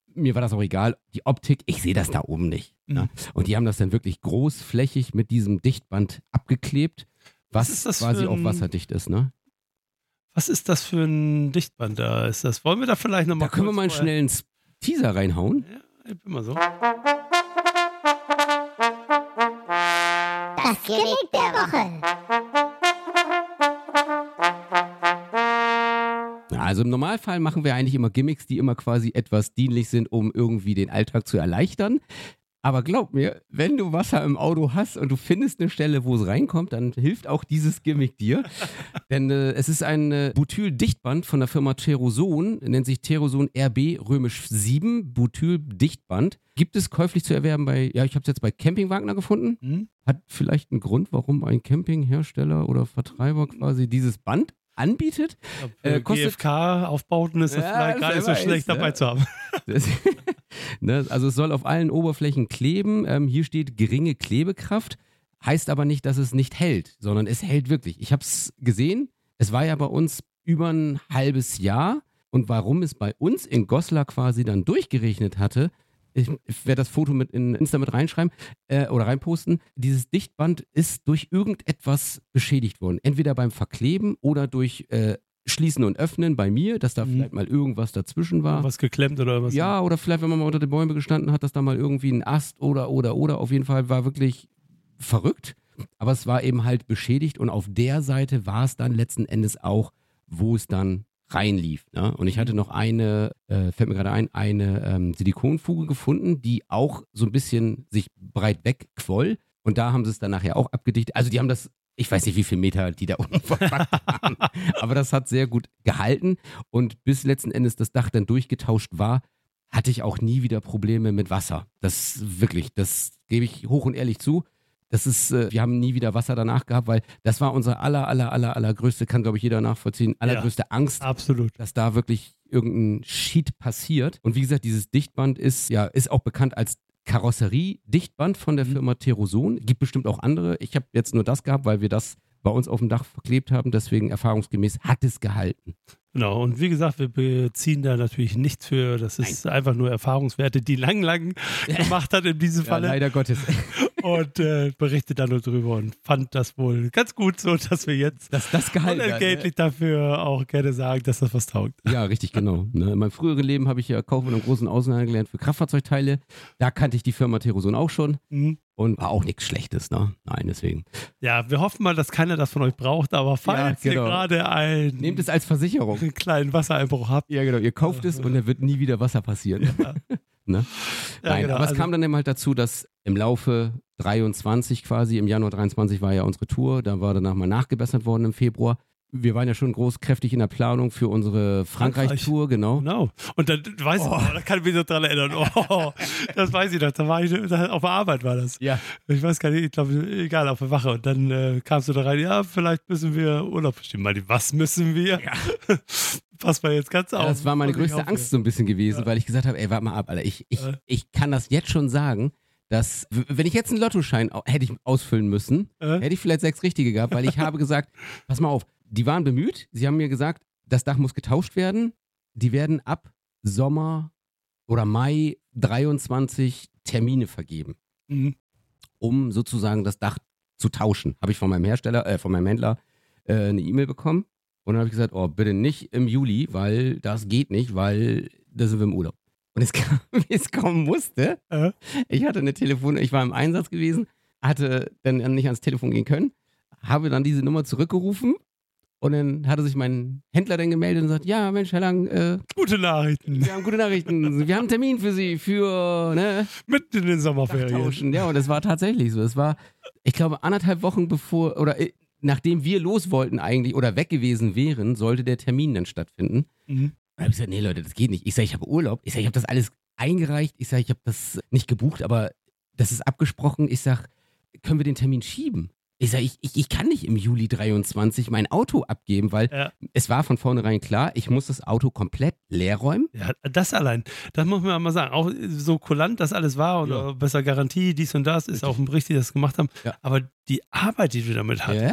mir war das auch egal. Die Optik, ich sehe das da oben nicht. Mhm. Ne? Und die haben das dann wirklich großflächig mit diesem Dichtband abgeklebt, was quasi auch wasserdicht ist. Ne? Was ist das für ein Dichtband da? Wollen wir da vielleicht nochmal Da können wir mal einen schnellen Teaser reinhauen. Ja, ich bin mal so. Das Gimmick der Woche. Also im Normalfall machen wir eigentlich immer Gimmicks, die immer quasi etwas dienlich sind, um irgendwie den Alltag zu erleichtern. Aber glaub mir, wenn du Wasser im Auto hast und du findest eine Stelle, wo es reinkommt, dann hilft auch dieses Gimmick dir. Denn es ist ein Butyl-Dichtband von der Firma Teroson, nennt sich Teroson RB römisch 7 Butyl-Dichtband. Gibt es käuflich zu erwerben ich habe es jetzt bei Camping Wagner gefunden. Hat vielleicht einen Grund, warum ein Campinghersteller oder Vertreiber quasi dieses Band anbietet. Kostet GFK-Aufbauten ist das vielleicht gar nicht so schlecht dabei zu haben. Also es soll auf allen Oberflächen kleben. Hier steht geringe Klebekraft. Heißt aber nicht, dass es nicht hält, sondern es hält wirklich. Ich habe es gesehen. Es war ja bei uns über ein halbes Jahr. Und warum es bei uns in Goslar quasi dann durchgeregnet hatte, ich werde das Foto mit in Insta mit reinschreiben oder reinposten. Dieses Dichtband ist durch irgendetwas beschädigt worden. Entweder beim Verkleben oder durch Schließen und Öffnen bei mir, dass da vielleicht mal irgendwas dazwischen war. Was geklemmt oder was? Ja, oder vielleicht, wenn man mal unter den Bäumen gestanden hat, dass da mal irgendwie ein Ast oder. Auf jeden Fall war wirklich verrückt. Aber es war eben halt beschädigt und auf der Seite war es dann letzten Endes auch, wo es dann reinlief. Ne? Und ich hatte noch eine Silikonfuge gefunden, die auch so ein bisschen sich breit wegquoll. Und da haben sie es dann nachher auch abgedichtet. Also die haben das, ich weiß nicht, wie viele Meter die da unten verpackt haben, aber das hat sehr gut gehalten. Und bis letzten Endes das Dach dann durchgetauscht war, hatte ich auch nie wieder Probleme mit Wasser. Das gebe ich hoch und ehrlich zu. Wir haben nie wieder Wasser danach gehabt, weil das war unsere allergrößte, kann glaube ich jeder nachvollziehen, allergrößte Angst, absolut, dass da wirklich irgendein Shit passiert. Und wie gesagt, dieses Dichtband ist auch bekannt als Karosserie-Dichtband von der Firma Teroson. Gibt bestimmt auch andere. Ich habe jetzt nur das gehabt, weil wir das bei uns auf dem Dach verklebt haben. Deswegen erfahrungsgemäß hat es gehalten. Genau, und wie gesagt, wir beziehen da natürlich nichts für. Das ist einfach nur Erfahrungswerte, die Lang gemacht hat in diesem Falle. Leider Gottes. Und berichtet da nur drüber und fand das wohl ganz gut so, dass wir jetzt das gehalten unentgeltlich dafür auch gerne sagen, dass das was taugt. Ja, richtig, genau. Ne, in meinem früheren Leben habe ich ja Kaufmann im großen Außenhandel gelernt für Kraftfahrzeugteile. Da kannte ich die Firma Teroson auch schon. Und war auch nichts Schlechtes, ne? Nein, deswegen. Ja, wir hoffen mal, dass keiner das von euch braucht, aber falls ihr gerade nehmt es als Versicherung. einen kleinen Wassereinbruch habt. Ja, genau. Ihr kauft es und dann wird nie wieder Wasser passieren. Ja. Ne? Ja, nein, genau. aber es kam dann eben halt dazu, dass im Laufe 23 quasi, im Januar 23 war ja unsere Tour, da war danach mal nachgebessert worden im Februar. Wir waren ja schon kräftig in der Planung für unsere Frankreich-Tour, genau. Und dann weiß ich, da kann ich mich noch dran erinnern. Das weiß ich noch. Da war ich, auf der Arbeit war das. Ja. Ich weiß gar nicht, ich glaube, egal, auf der Wache. Und dann kamst du da rein, ja, vielleicht müssen wir Urlaub bestimmen. Was müssen wir? Ja. Pass mal jetzt ganz auf. Das war meine größte Angst so ein bisschen gewesen, weil ich gesagt habe, ey, warte mal ab, Alter, ich kann das jetzt schon sagen, dass, wenn ich jetzt einen Lottoschein hätte ich ausfüllen müssen, hätte ich vielleicht 6 richtige gehabt, weil ich habe gesagt, pass mal auf, die waren bemüht, sie haben mir gesagt, das Dach muss getauscht werden, die werden ab Sommer oder Mai 23 Termine vergeben, um sozusagen das Dach zu tauschen. Habe ich von meinem Händler eine E-Mail bekommen und dann habe ich gesagt, bitte nicht im Juli, weil das geht nicht, weil da sind wir im Urlaub. Und es kommen musste, ich war im Einsatz gewesen, hatte dann nicht ans Telefon gehen können, habe dann diese Nummer zurückgerufen und dann hatte sich mein Händler dann gemeldet und gesagt, ja Mensch, Herr Lang, gute Nachrichten. Wir haben gute Nachrichten, wir haben einen Termin für Sie, mitten in den Sommerferien. Ja, und das war tatsächlich so. Es war, ich glaube, 1,5 Wochen nachdem wir los wollten eigentlich oder weg gewesen wären, sollte der Termin dann stattfinden. Und da habe ich gesagt, nee Leute, das geht nicht. Ich sage, ich habe Urlaub. Ich sage, ich habe das alles eingereicht. Ich sage, ich habe das nicht gebucht, aber das ist abgesprochen. Ich sage, können wir den Termin schieben? Ich sage, ich kann nicht im Juli 23 mein Auto abgeben, weil es war von vornherein klar, ich muss das Auto komplett leer räumen. Ja, das allein, das muss man mal sagen. Auch so kulant das alles war und besser Garantie, dies und das, ist auch richtig, dass wir das gemacht haben. Ja. Aber die Arbeit, die du damit hattest,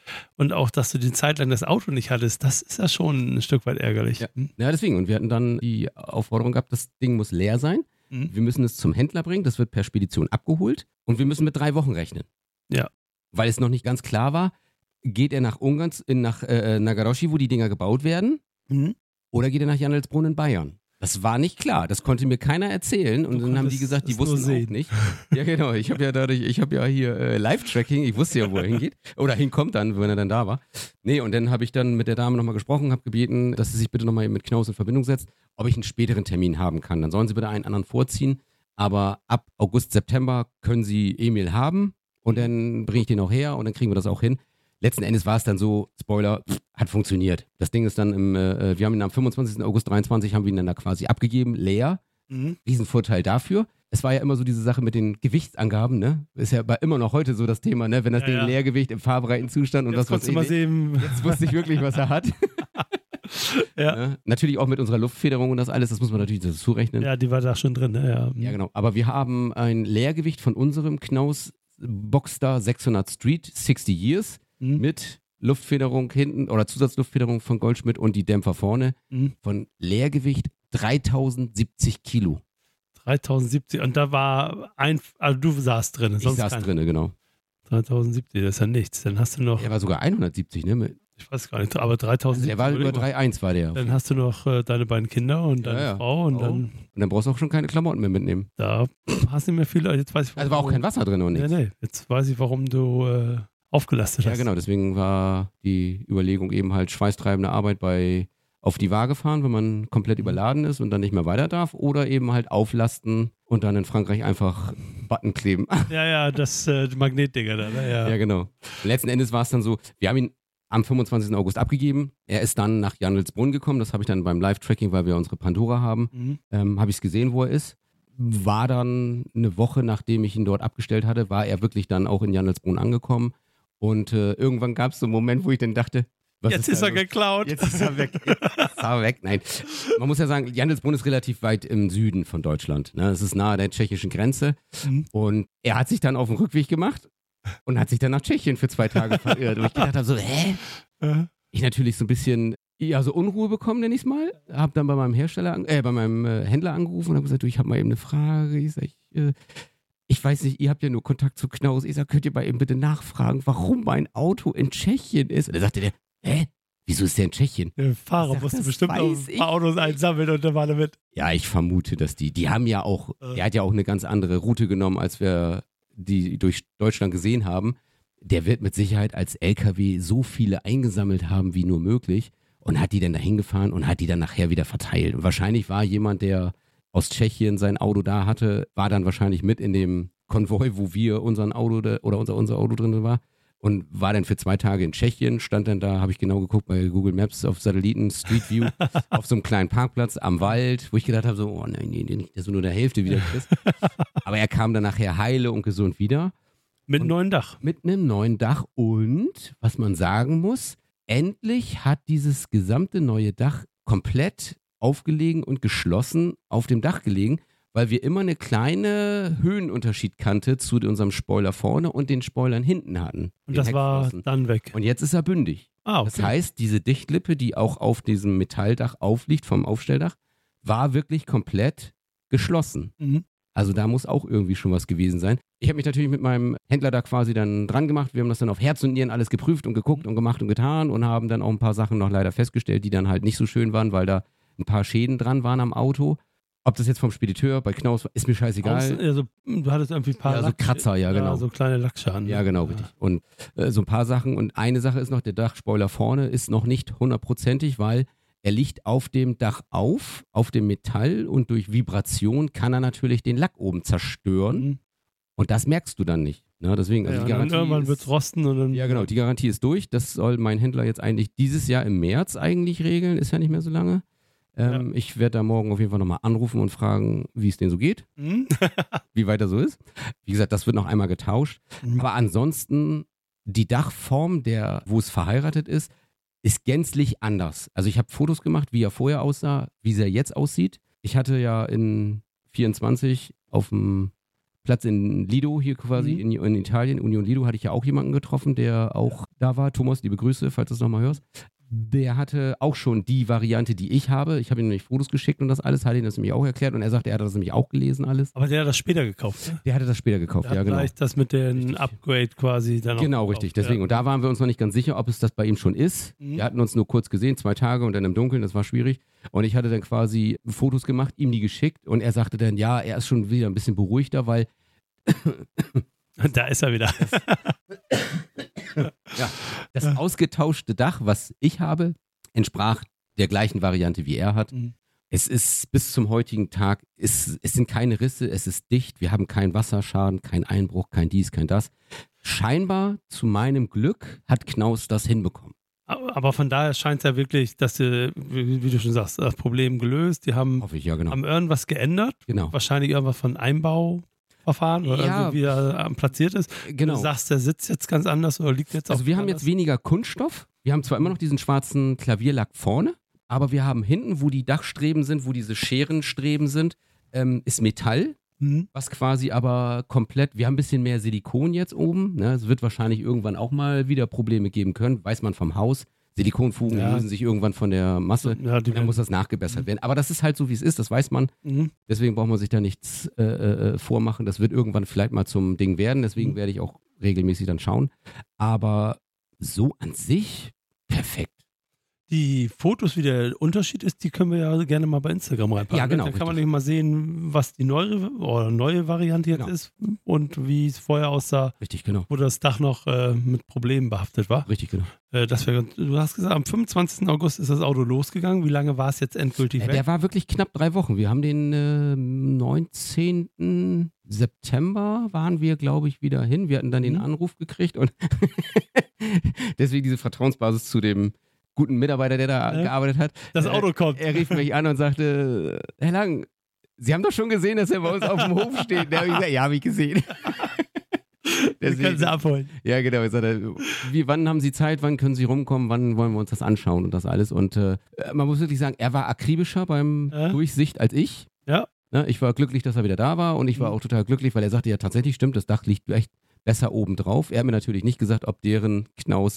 Und auch, dass du die Zeit lang das Auto nicht hattest, das ist ja schon ein Stück weit ärgerlich. Ja, deswegen. Und wir hatten dann die Aufforderung gehabt, das Ding muss leer sein. Wir müssen es zum Händler bringen, das wird per Spedition abgeholt und wir müssen mit 3 Wochen rechnen. Ja. Weil es noch nicht ganz klar war, geht er nach Ungarn, nach Nagaroshi, wo die Dinger gebaut werden, oder geht er nach Jandelsbrunn in Bayern? Das war nicht klar, das konnte mir keiner erzählen und dann haben die gesagt, die wussten auch nicht. Ja genau, ich habe ja hier Live-Tracking, ich wusste ja, wo er hingeht oder hinkommt dann, wenn er dann da war. Nee, und dann habe ich dann mit der Dame nochmal gesprochen, habe gebeten, dass sie sich bitte nochmal mit Knaus in Verbindung setzt, ob ich einen späteren Termin haben kann. Dann sollen sie bitte einen anderen vorziehen, aber ab August, September können sie Emil haben und dann bringe ich den auch her und dann kriegen wir das auch hin. Letzten Endes war es dann so, Spoiler, hat funktioniert. Das Ding ist dann wir haben ihn am 25. August 23 haben wir ihn dann da quasi abgegeben, leer. Riesenvorteil dafür. Es war ja immer so diese Sache mit den Gewichtsangaben, ne? Ist ja immer noch heute so das Thema, ne? Wenn das Ding Leergewicht im fahrbereiten Zustand und jetzt das was mal sehen. Jetzt wusste ich wirklich, was er hat. Ja. Natürlich auch mit unserer Luftfederung und das alles, das muss man natürlich dazu rechnen. Ja, die war da schon drin, ne? Ja, genau. Aber wir haben ein Leergewicht von unserem Knaus Boxster 600 Street 60 Years. Mit Luftfederung hinten oder Zusatzluftfederung von Goldschmidt und die Dämpfer vorne von Leergewicht 3070 Kilo. 3070 und da war also du saßt drin. Ich saß drin, genau. 3070, das ist ja nichts. Dann hast du noch. Er war sogar 170, ne? Ich weiß gar nicht, aber 3070. Der war über 3,1 war der. Dann hast du noch deine beiden Kinder und deine Frau und dann. Und dann brauchst du auch schon keine Klamotten mehr mitnehmen. Da hast du nicht mehr viel. Jetzt weiß ich, also war auch kein Wasser drin und nichts. Nee. Jetzt weiß ich, warum du aufgelastet hast. Ja, genau. Deswegen war die Überlegung eben halt schweißtreibende Arbeit auf die Waage fahren, wenn man komplett überladen ist und dann nicht mehr weiter darf. Oder eben halt auflasten und dann in Frankreich einfach Button kleben. Ja, das die Magnetdinger da. Ne? Ja, genau. Letzten Endes war es dann so, wir haben ihn am 25. August abgegeben. Er ist dann nach Jandelsbrunn gekommen. Das habe ich dann beim Live-Tracking, weil wir unsere Pandora haben, habe ich es gesehen, wo er ist. War dann eine Woche, nachdem ich ihn dort abgestellt hatte, war er wirklich dann auch in Jandelsbrunn angekommen. Und irgendwann gab es so einen Moment, wo ich dann dachte, jetzt ist er geklaut. Jetzt ist er weg. Nein, man muss ja sagen, Jandelsbrunn ist relativ weit im Süden von Deutschland. Ne? Es ist nahe der tschechischen Grenze. Und er hat sich dann auf den Rückweg gemacht und hat sich dann nach Tschechien für 2 Tage verirrt. Und ich gedacht habe so, Ich natürlich so ein bisschen so Unruhe bekommen, nenne ich es mal. Habe dann bei meinem Händler angerufen und habe gesagt, du, ich habe mal eben eine Frage. Ich sage, ich weiß nicht, ihr habt ja nur Kontakt zu Knaus. Ich sag, könnt ihr mal eben bitte nachfragen, warum mein Auto in Tschechien ist? Und dann sagte der, wieso ist der in Tschechien? Der Fahrer musste bestimmt noch ein paar Autos einsammeln und der war damit. Ja, ich vermute, dass die haben ja auch, der hat ja auch eine ganz andere Route genommen, als wir die durch Deutschland gesehen haben. Der wird mit Sicherheit als LKW so viele eingesammelt haben, wie nur möglich und hat die dann dahin gefahren und hat die dann nachher wieder verteilt. Und wahrscheinlich war jemand, der aus Tschechien sein Auto da hatte, war dann wahrscheinlich mit in dem Konvoi, wo wir unser Auto drin war und war dann für 2 Tage in Tschechien, stand dann da, habe ich genau geguckt bei Google Maps auf Satelliten, Street View, auf so einem kleinen Parkplatz am Wald, wo ich gedacht habe, so, oh nein, nicht, dass du nur der Hälfte wieder kriegst. Aber er kam dann nachher heile und gesund wieder. Mit einem neuen Dach. Mit einem neuen Dach und, was man sagen muss, endlich hat dieses gesamte neue Dach komplett aufgelegen und geschlossen auf dem Dach gelegen, weil wir immer eine kleine Höhenunterschiedkante zu unserem Spoiler vorne und den Spoilern hinten hatten. Und das war dann weg. Und jetzt ist er bündig. Okay. Das heißt, diese Dichtlippe, die auch auf diesem Metalldach aufliegt, vom Aufstelldach, war wirklich komplett geschlossen. Also da muss auch irgendwie schon was gewesen sein. Ich habe mich natürlich mit meinem Händler da quasi dann dran gemacht. Wir haben das dann auf Herz und Nieren alles geprüft und geguckt und gemacht und getan und haben dann auch ein paar Sachen noch leider festgestellt, die dann halt nicht so schön waren, weil da ein paar Schäden dran waren am Auto. Ob das jetzt vom Spediteur bei Knaus war, ist mir scheißegal. Also, du hattest irgendwie ein paar so Kratzer, ja genau. So kleine Lackschaden. Ja, genau, richtig. Und so ein paar Sachen. Und eine Sache ist noch, der Dachspoiler vorne ist noch nicht 100%ig, weil er liegt auf dem Dach auf dem Metall und durch Vibration kann er natürlich den Lack oben zerstören. Und das merkst du dann nicht. Ne? Deswegen, also die Garantie irgendwann wird es rosten und dann. Ja, genau, die Garantie ist durch. Das soll mein Händler jetzt eigentlich dieses Jahr im März eigentlich regeln. Ist ja nicht mehr so lange. Ich werde da morgen auf jeden Fall nochmal anrufen und fragen, wie es denen so geht. Wie weit er so ist. Wie gesagt, das wird noch einmal getauscht. Aber ansonsten, die Dachform, wo es verheiratet ist gänzlich anders. Also ich habe Fotos gemacht, wie er vorher aussah, wie er jetzt aussieht. Ich hatte ja in 24 auf dem Platz in Lido hier quasi in Italien, Union Lido, hatte ich ja auch jemanden getroffen, der auch da war. Thomas, liebe Grüße, falls du es nochmal hörst. Der hatte auch schon die Variante, die ich habe. Ich habe ihm nämlich Fotos geschickt und das alles, hatte ihm das nämlich auch erklärt und er sagte, er hat das nämlich auch gelesen alles. Aber der hat das später gekauft, ne? Der hatte das später gekauft, Der ja hat genau. vielleicht das mit dem Upgrade quasi dann auch Genau, gekauft, richtig. Deswegen. Und da waren wir uns noch nicht ganz sicher, ob es das bei ihm schon ist. Mhm. Wir hatten uns nur kurz gesehen, 2 Tage und dann im Dunkeln, das war schwierig. Und ich hatte dann quasi Fotos gemacht, ihm die geschickt und er sagte dann, ja, er ist schon wieder ein bisschen beruhigter, weil Da ist er wieder. ja, das ausgetauschte Dach, was ich habe, entsprach der gleichen Variante, wie er hat. Mhm. Es ist bis zum heutigen Tag, es sind keine Risse, es ist dicht, wir haben keinen Wasserschaden, keinen Einbruch, kein dies, kein das. Scheinbar, zu meinem Glück, hat Knaus das hinbekommen. Aber von daher scheint es ja wirklich, dass sie, wie du schon sagst, das Problem gelöst. Die haben, Hoffe ich, ja genau. haben irgendwas geändert. Genau. Wahrscheinlich irgendwas von Einbauverfahren oder Ja. irgendwie, wie er platziert ist. Genau. Du sagst, der sitzt jetzt ganz anders oder liegt jetzt Also wir haben anders. jetzt weniger Kunststoff. Wir haben zwar immer noch diesen schwarzen Klavierlack vorne, aber wir haben hinten, wo die Dachstreben sind, wo diese Scherenstreben sind, ist Metall, Mhm. was quasi aber komplett, wir haben ein bisschen mehr Silikon jetzt oben. Ne? Es wird wahrscheinlich irgendwann auch mal wieder Probleme geben können, weiß man vom Haus. Silikonfugen Ja. lösen sich irgendwann von der Masse. Ja, die Dann muss das nachgebessert werden. Aber das ist halt so, wie es ist, das weiß man. Mhm. Deswegen braucht man sich da nichts vormachen. Das wird irgendwann vielleicht mal zum Ding werden. Deswegen werde ich auch regelmäßig dann schauen. Aber so an sich perfekt. Die Fotos, wie der Unterschied ist, die können wir ja gerne mal bei Instagram reinpacken. Ja, genau, Da kann man richtig. nämlich mal sehen, was die neue Variante jetzt Genau. ist und wie es vorher aussah, Richtig, genau. wo das Dach noch mit Problemen behaftet war. Richtig, genau. Du hast gesagt, am 25. August ist das Auto losgegangen. Wie lange war es jetzt endgültig weg? Der war wirklich knapp 3 Wochen. Wir haben den 19. September waren wir, glaube ich, wieder hin. Wir hatten dann den Anruf gekriegt und deswegen diese Vertrauensbasis zu dem guten Mitarbeiter, der da gearbeitet hat. Das Auto kommt. Er rief mich an und sagte, Herr Lang, Sie haben doch schon gesehen, dass er bei uns auf dem Hof steht. Da habe ich gesagt, ja, habe ich gesehen. Wir können sie abholen. Ja, genau. Ich sagte, wann haben Sie Zeit, wann können Sie rumkommen, wann wollen wir uns das anschauen und das alles. Und man muss wirklich sagen, er war akribischer beim Durchsicht als ich. Ja. Ne, ich war glücklich, dass er wieder da war und ich war auch total glücklich, weil er sagte, ja tatsächlich stimmt, das Dach liegt echt besser oben drauf. Er hat mir natürlich nicht gesagt, ob deren Knaus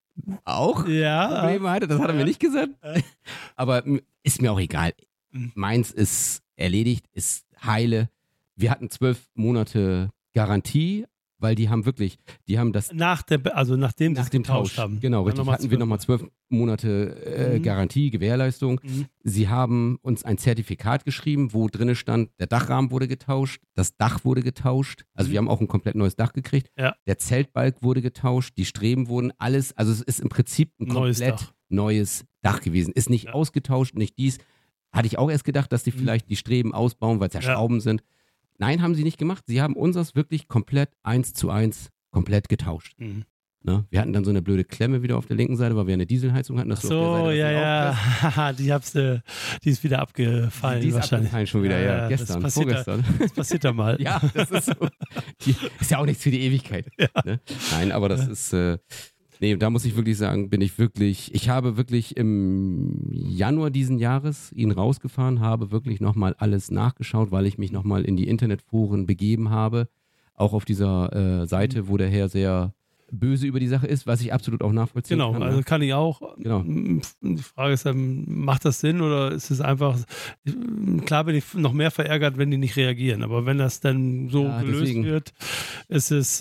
auch Probleme hatte, das hat er mir nicht gesagt. Aber ist mir auch egal. Meins ist erledigt, ist heile. Wir hatten 12 Monate Garantie, weil die haben das nachdem sie es dem getauscht Tausch haben. Genau, richtig. Hatten wir nochmal 12 Monate Garantie, Gewährleistung. Sie haben uns ein Zertifikat geschrieben, wo drin stand, der Dachrahmen wurde getauscht, das Dach wurde getauscht. Also wir haben auch ein komplett neues Dach gekriegt. Ja. Der Zeltbalg wurde getauscht, die Streben wurden alles, also es ist im Prinzip ein komplett neues Dach gewesen. Ist nicht ausgetauscht, nicht dies. Hatte ich auch erst gedacht, dass die vielleicht die Streben ausbauen, weil es ja Schrauben sind. Nein, haben sie nicht gemacht. Sie haben unseres wirklich komplett 1:1 komplett getauscht. Ne? Wir hatten dann so eine blöde Klemme wieder auf der linken Seite, weil wir eine Dieselheizung hatten. Dass du auf der Seite die ist wieder abgefallen. Die ist wahrscheinlich. abgefallen schon wieder, ja. Gestern, vorgestern. Das passiert da mal. Ja, das ist so. Ist ja auch nichts für die Ewigkeit. Ja. Ne? Nein, aber das ist, da muss ich wirklich sagen, ich habe wirklich im Januar diesen Jahres ihn rausgefahren, habe wirklich nochmal alles nachgeschaut, weil ich mich nochmal in die Internetforen begeben habe. Auch auf dieser Seite, wo der Herr sehr böse über die Sache ist, was ich absolut auch nachvollziehen kann. Genau, also kann ich auch. Genau. Die Frage ist dann, macht das Sinn oder ist es einfach, klar bin ich noch mehr verärgert, wenn die nicht reagieren, aber wenn das dann so gelöst wird, ist es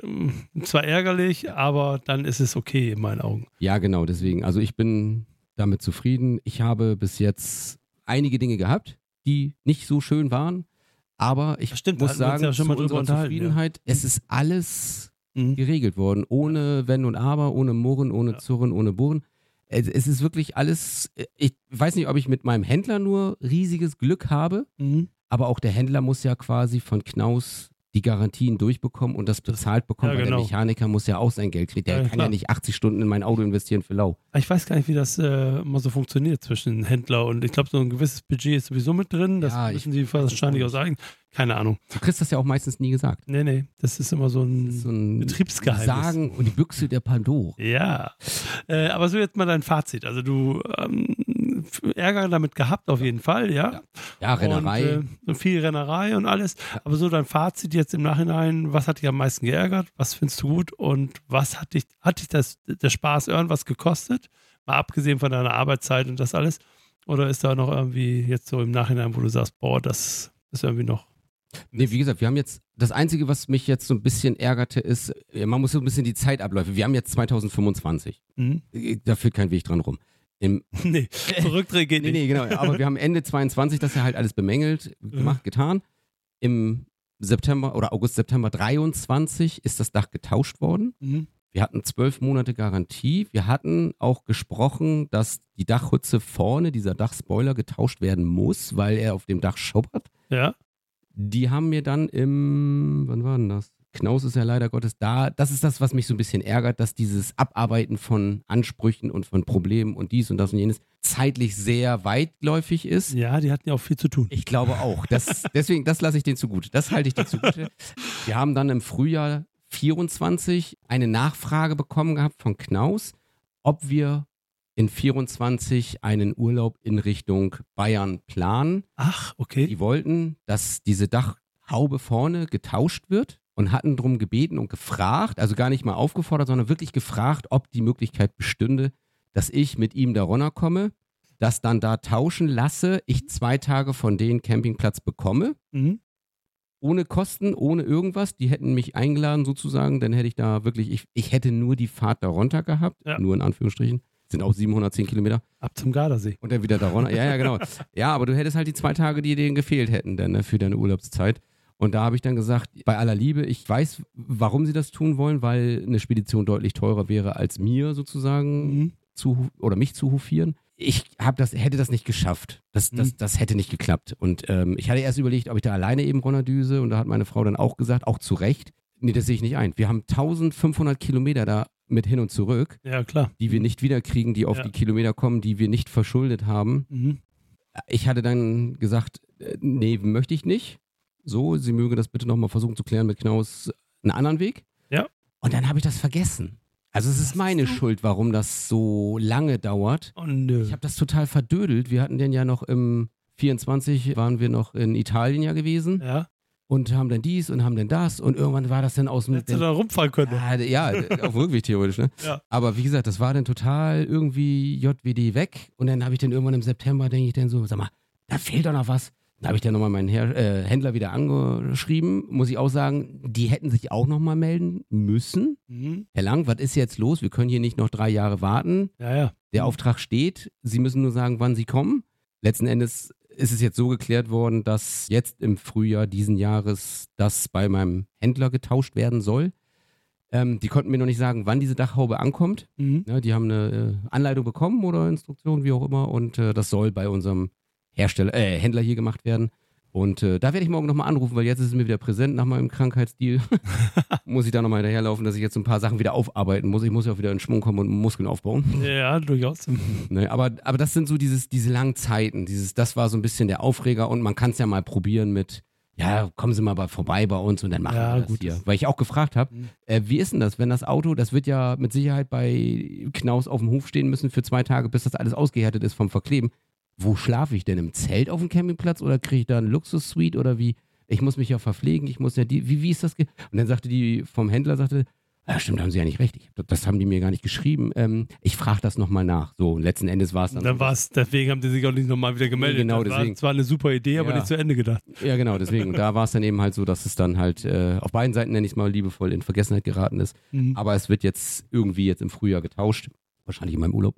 zwar ärgerlich, aber dann ist es okay in meinen Augen. Ja, genau, deswegen. Also ich bin damit zufrieden. Ich habe bis jetzt einige Dinge gehabt, die nicht so schön waren, aber ich muss sagen, zu unserer Zufriedenheit, es ist alles geregelt worden, ohne Wenn und Aber, ohne Murren, ohne Zurren, ohne Bohren. Es ist wirklich alles, ich weiß nicht, ob ich mit meinem Händler nur riesiges Glück habe, aber auch der Händler muss ja quasi von Knaus die Garantien durchbekommen und das bezahlt bekommen, weil der Mechaniker muss ja auch sein Geld kriegen. Der kann ja nicht 80 Stunden in mein Auto investieren für lau. Ich weiß gar nicht, wie das mal so funktioniert zwischen Händler und ich glaube, so ein gewisses Budget ist sowieso mit drin. Das müssen sie wahrscheinlich auch sagen. Keine Ahnung. Du kriegst das ja auch meistens nie gesagt. Nee, das ist immer so ein Betriebsgeheimnis. Sagen und die Büchse der Pandora. Ja, aber so jetzt mal dein Fazit. Also du Ärger damit gehabt, auf jeden Fall, ja. Ja, Rennerei. Und viel Rennerei und alles. Ja. Aber so dein Fazit jetzt im Nachhinein, was hat dich am meisten geärgert? Was findest du gut? Und was hat dich der Spaß irgendwas gekostet? Mal abgesehen von deiner Arbeitszeit und das alles. Oder ist da noch irgendwie jetzt so im Nachhinein, wo du sagst, boah, das ist irgendwie noch. Nee, wie gesagt, wir haben jetzt, das Einzige, was mich jetzt so ein bisschen ärgerte, ist, man muss so ein bisschen die Zeitabläufe, wir haben jetzt 2025. Da führt kein Weg dran rum. Nee, zurückdrehen geht nicht. Nee, genau, aber wir haben Ende 22, das ist ja halt alles bemängelt, gemacht, getan. Im September oder August, September 23 ist das Dach getauscht worden. Wir hatten 12 Monate Garantie. Wir hatten auch gesprochen, dass die Dachhütze vorne, dieser Dachspoiler, getauscht werden muss, weil er auf dem Dach schuppert. Ja. Die haben mir dann wann war denn das? Knaus ist ja leider Gottes da. Das ist das, was mich so ein bisschen ärgert, dass dieses Abarbeiten von Ansprüchen und von Problemen und dies und das und jenes zeitlich sehr weitläufig ist. Ja, die hatten ja auch viel zu tun. Ich glaube auch. Deswegen, das lasse ich denen zugute. Das halte ich denen zugute. Wir haben dann im Frühjahr 24 eine Nachfrage bekommen gehabt von Knaus, ob wir in 24 einen Urlaub in Richtung Bayern planen. Ach, okay. Die wollten, dass diese Dachhaube vorne getauscht wird und hatten darum gebeten und gefragt, also gar nicht mal aufgefordert, sondern wirklich gefragt, ob die Möglichkeit bestünde, dass ich mit ihm da runterkomme, das dann da tauschen lasse, ich 2 Tage von denen Campingplatz bekomme. Ohne Kosten, ohne irgendwas. Die hätten mich eingeladen sozusagen, dann hätte ich da wirklich, ich hätte nur die Fahrt da runter gehabt, nur in Anführungsstrichen. Sind auch 710 Kilometer. Ab zum Gardasee. Und dann wieder da runter. Ja, genau. Ja, aber du hättest halt die 2 Tage, die denen gefehlt hätten dann, ne, für deine Urlaubszeit. Und da habe ich dann gesagt, bei aller Liebe, ich weiß, warum sie das tun wollen, weil eine Spedition deutlich teurer wäre, als mir sozusagen mich zu hofieren. Ich hätte das nicht geschafft. Das hätte nicht geklappt. Und ich hatte erst überlegt, ob ich da alleine eben runterdüse. Und da hat meine Frau dann auch gesagt, auch zu Recht, nee, das sehe ich nicht ein. Wir haben 1500 Kilometer da mit hin und zurück, ja, klar, die wir nicht wiederkriegen, die auf die Kilometer kommen, die wir nicht verschuldet haben. Ich hatte dann gesagt, nee, möchte ich nicht. So, sie möge das bitte nochmal versuchen zu klären mit Knaus einen anderen Weg. Ja. Und dann habe ich das vergessen. Also es ist meine Schuld, warum das so lange dauert. Oh nö. Ich habe das total verdödelt. Wir hatten den ja noch im 24 waren wir noch in Italien ja gewesen. Ja. Und haben dann dies und haben dann das und irgendwann war das dann aus dem... Hättest du da rumfallen können. Ja, auf Rückweg theoretisch, ne? Ja. Aber wie gesagt, das war dann total irgendwie JWD weg und dann habe ich dann irgendwann im September, denke ich dann so, sag mal, da fehlt doch noch was. Da habe ich dann nochmal meinen Händler wieder angeschrieben, muss ich auch sagen, die hätten sich auch nochmal melden müssen. Herr Lang, was ist jetzt los? Wir können hier nicht noch 3 Jahre warten. Ja. Der Auftrag steht, Sie müssen nur sagen, wann Sie kommen. Letzten Endes ist es jetzt so geklärt worden, dass jetzt im Frühjahr diesen Jahres das bei meinem Händler getauscht werden soll. Die konnten mir noch nicht sagen, wann diese Dachhaube ankommt. Ja, die haben eine Anleitung bekommen oder Instruktion, wie auch immer. Und das soll bei unserem Händler hier gemacht werden. Und da werde ich morgen nochmal anrufen, weil jetzt ist es mir wieder präsent nach meinem Krankheitsdeal. Muss ich da nochmal hinterherlaufen, dass ich jetzt ein paar Sachen wieder aufarbeiten muss. Ich muss ja auch wieder in Schwung kommen und Muskeln aufbauen. Ja, durchaus. Ne, aber das sind so diese langen Zeiten. Das war so ein bisschen der Aufreger und man kann es ja mal probieren mit, ja, kommen Sie mal vorbei bei uns und dann machen wir das gut hier. Weil ich auch gefragt habe, wie ist denn das, wenn das Auto, das wird ja mit Sicherheit bei Knaus auf dem Hof stehen müssen für 2 Tage, bis das alles ausgehärtet ist vom Verkleben. Wo schlafe ich denn? Im Zelt auf dem Campingplatz oder kriege ich da eine Luxussuite oder wie? Ich muss mich ja verpflegen, ich muss ja wie ist das? Und dann sagte die vom Händler, ja stimmt, haben Sie ja nicht recht. Das haben die mir gar nicht geschrieben. Ich frage das nochmal nach. So, und letzten Endes war es dann. Deswegen haben die sich auch nicht nochmal wieder gemeldet. Genau, deswegen. Es war eine super Idee, aber nicht zu Ende gedacht. Ja, genau, deswegen. Und da war es dann eben halt so, dass es dann halt auf beiden Seiten, nenne ich es mal liebevoll, in Vergessenheit geraten ist. Aber es wird jetzt irgendwie im Frühjahr getauscht. Wahrscheinlich in meinem Urlaub.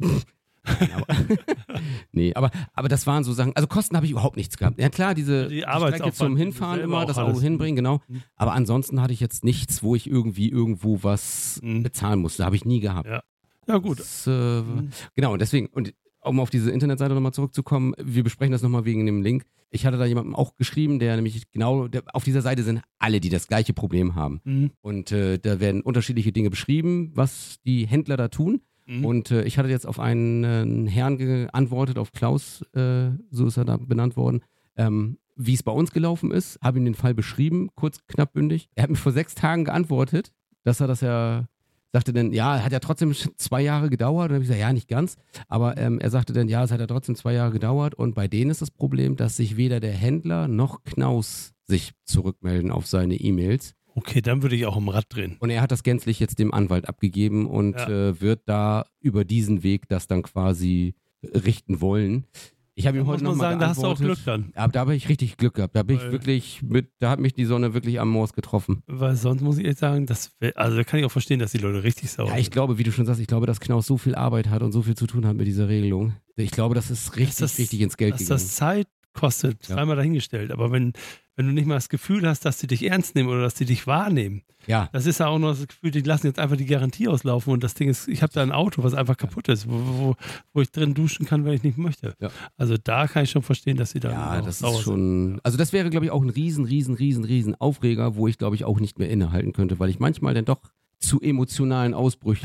Nee, aber das waren so Sachen, also Kosten habe ich überhaupt nichts gehabt. Ja klar, die Strecke zum Hinfahren immer, das Auto hinbringen, genau. Aber ansonsten hatte ich jetzt nichts, wo ich irgendwo was bezahlen musste. Habe ich nie gehabt. Ja gut. Genau, und deswegen, und um auf diese Internetseite nochmal zurückzukommen, wir besprechen das nochmal wegen dem Link. Ich hatte da jemandem auch geschrieben, der nämlich auf dieser Seite sind alle, die das gleiche Problem haben. Und da werden unterschiedliche Dinge beschrieben, was die Händler da tun. Und ich hatte jetzt auf einen Herrn geantwortet, auf Klaus, so ist er da benannt worden, wie es bei uns gelaufen ist, habe ihm den Fall beschrieben, kurz, knapp, bündig. Er hat mir vor 6 Tagen geantwortet, dass er das ja sagte dann, ja, hat ja trotzdem 2 Jahre gedauert. Und dann habe ich gesagt, ja, nicht ganz. Aber er sagte dann, ja, es hat ja trotzdem 2 Jahre gedauert. Und bei denen ist das Problem, dass sich weder der Händler noch Knaus sich zurückmelden auf seine E-Mails. Okay, dann würde ich auch im Rad drehen. Und er hat das gänzlich jetzt dem Anwalt abgegeben und wird da über diesen Weg das dann quasi richten wollen. Ich habe ihm heute nochmal geantwortet. Da hast du auch Glück dann. Aber da habe ich richtig Glück gehabt. Da bin ich wirklich da hat mich die Sonne wirklich am Moors getroffen. Weil sonst muss ich echt sagen, da kann ich auch verstehen, dass die Leute richtig sauer sind. Ja, ich glaube, wie du schon sagst, dass Knaus so viel Arbeit hat und so viel zu tun hat mit dieser Regelung. Ich glaube, das ist richtig ins Geld gegangen. Dass das Zeit kostet, zweimal dahingestellt. Aber wenn du nicht mal das Gefühl hast, dass die dich ernst nehmen oder dass die dich wahrnehmen, das ist ja auch nur das Gefühl, die lassen jetzt einfach die Garantie auslaufen und das Ding ist, ich habe da ein Auto, was einfach kaputt ist, wo ich drin duschen kann, wenn ich nicht möchte. Ja. Also da kann ich schon verstehen, dass sie da das ist schon, also das wäre, glaube ich, auch ein riesen Aufreger, wo ich, glaube ich, auch nicht mehr innehalten könnte, weil ich manchmal dann doch zu emotionalen Ausbrüchen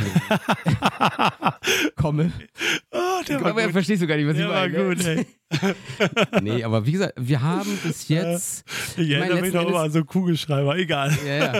komme. Verstehst du gar nicht, was ich meine. Der war gut, ey. Nee, aber wie gesagt, wir haben bis jetzt... Ich erinnere mich noch mal an so einen Kugelschreiber, egal. Ja.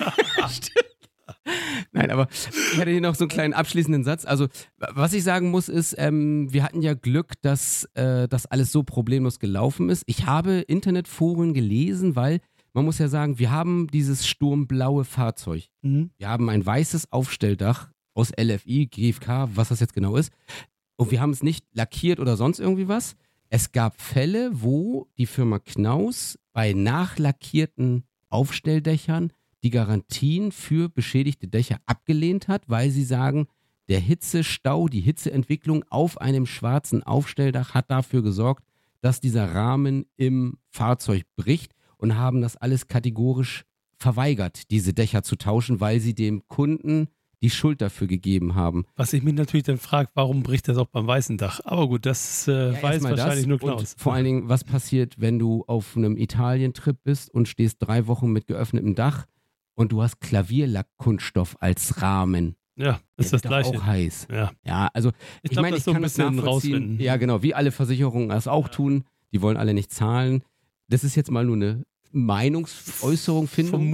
Nein, aber ich hatte hier noch so einen kleinen abschließenden Satz. Also, was ich sagen muss, ist, wir hatten ja Glück, dass das alles so problemlos gelaufen ist. Ich habe Internetforen gelesen, weil man muss ja sagen, wir haben dieses sturmblaue Fahrzeug. Mhm. Wir haben ein weißes Aufstelldach aus LFI, GFK, was das jetzt genau ist. Und wir haben es nicht lackiert oder sonst irgendwie was. Es gab Fälle, wo die Firma Knaus bei nachlackierten Aufstelldächern die Garantien für beschädigte Dächer abgelehnt hat, weil sie sagen, der Hitzestau, die Hitzeentwicklung auf einem schwarzen Aufstelldach hat dafür gesorgt, dass dieser Rahmen im Fahrzeug bricht. Und haben das alles kategorisch verweigert, diese Dächer zu tauschen, weil sie dem Kunden die Schuld dafür gegeben haben. Was ich mich natürlich dann frage, warum bricht das auch beim weißen Dach? Aber gut, das weiß wahrscheinlich nur Knaus. Und vor allen Dingen, was passiert, wenn du auf einem Italien-Trip bist und stehst 3 Wochen mit geöffnetem Dach und du hast Klavierlackkunststoff als Rahmen. Ja, ist das Gleiche. Auch heiß. Ja, also ich meine, ich kann das nachvollziehen. Ja, genau, wie alle Versicherungen das auch tun. Die wollen alle nicht zahlen. Das ist jetzt mal nur eine Meinungsäußerung,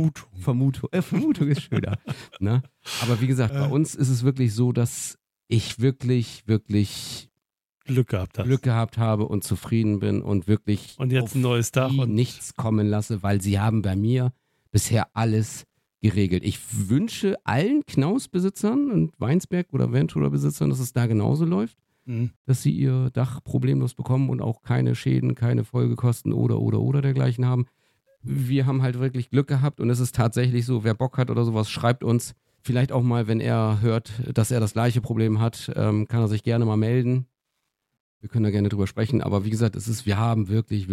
Vermutung ist schöner. Ne? Aber wie gesagt, bei uns ist es wirklich so, dass ich wirklich Glück gehabt habe und zufrieden bin und wirklich und jetzt ein neues Dach und nichts kommen lasse, weil sie haben bei mir bisher alles geregelt. Ich wünsche allen Knaus-Besitzern und Weinsberg- oder Ventura-Besitzern, dass es da genauso läuft. Dass sie ihr Dach problemlos bekommen und auch keine Schäden, keine Folgekosten oder dergleichen haben. Wir haben halt wirklich Glück gehabt und es ist tatsächlich so, wer Bock hat oder sowas, schreibt uns. Vielleicht auch mal, wenn er hört, dass er das gleiche Problem hat, kann er sich gerne mal melden. Wir können da gerne drüber sprechen, aber wie gesagt, wir haben wirklich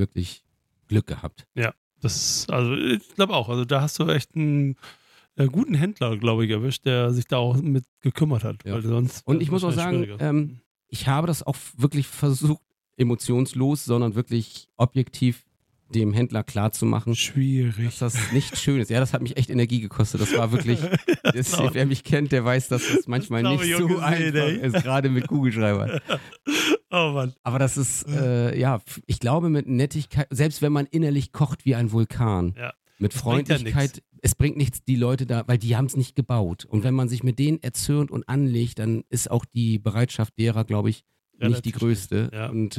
Glück gehabt. Ja, also ich glaube auch, also da hast du echt einen guten Händler, glaube ich, erwischt, der sich da auch mit gekümmert hat. Ja. Weil sonst und ich muss auch sagen, ich habe das auch wirklich versucht, emotionslos, sondern wirklich objektiv dem Händler klarzumachen, schwierig, dass das nicht schön ist. Ja, das hat mich echt Energie gekostet. Das war wirklich, wer mich kennt, der weiß, dass das manchmal nicht so einfach ist, gerade mit Kugelschreibern. Oh Mann. Aber das ist, ich glaube mit Nettigkeit, selbst wenn man innerlich kocht wie ein Vulkan, mit Freundlichkeit, es bringt nichts, die Leute da, weil die haben es nicht gebaut. Und wenn man sich mit denen erzürnt und anlegt, dann ist auch die Bereitschaft derer, glaube ich, nicht die größte. Ja. Und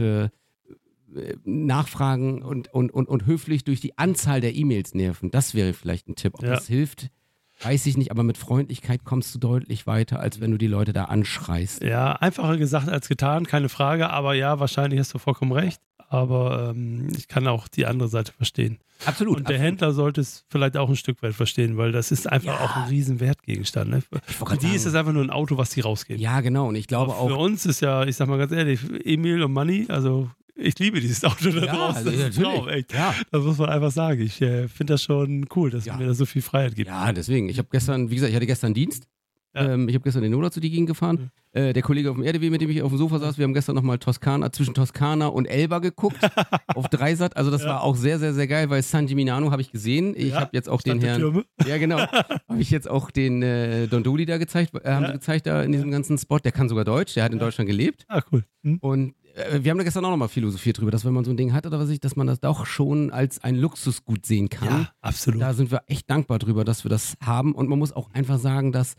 nachfragen und höflich durch die Anzahl der E-Mails nerven, das wäre vielleicht ein Tipp. Ob das hilft, weiß ich nicht, aber mit Freundlichkeit kommst du deutlich weiter, als wenn du die Leute da anschreist. Ja, einfacher gesagt als getan, keine Frage, aber ja, wahrscheinlich hast du vollkommen recht, aber ich kann auch die andere Seite verstehen. Absolut. Und der Händler sollte es vielleicht auch ein Stück weit verstehen, weil das ist einfach auch ein riesen Wertgegenstand. Ne? Für die ist es einfach nur ein Auto, was die rausgeben. Ja, genau, und ich glaube auch... Für uns ist ja, ich sag mal ganz ehrlich, Emil und Money, also ich liebe dieses Auto da draußen. Das ist ein Traum, echt. Ja. Das muss man einfach sagen. Ich finde das schon cool, dass mir da so viel Freiheit gibt. Ja, deswegen. Ich habe gestern, wie gesagt, ich hatte gestern Dienst. Ja. Ich habe gestern den Nola zu die Gegend gefahren. Der Kollege auf dem RDW, mit dem ich auf dem Sofa saß, wir haben gestern nochmal zwischen Toskana und Elba geguckt auf Dreisat. Also das war auch sehr, sehr, sehr geil, weil San Gimignano habe ich gesehen. Ich habe jetzt auch den Herrn... Türme. Ja, genau. Habe ich jetzt auch den Dondoli da gezeigt, haben sie gezeigt da in diesem ganzen Spot. Der kann sogar Deutsch, der hat in Deutschland gelebt. Ah, cool. Und wir haben da gestern auch nochmal philosophiert drüber, dass wenn man so ein Ding hat oder was dass man das doch schon als ein Luxusgut sehen kann. Ja, absolut. Da sind wir echt dankbar drüber, dass wir das haben. Und man muss auch einfach sagen, dass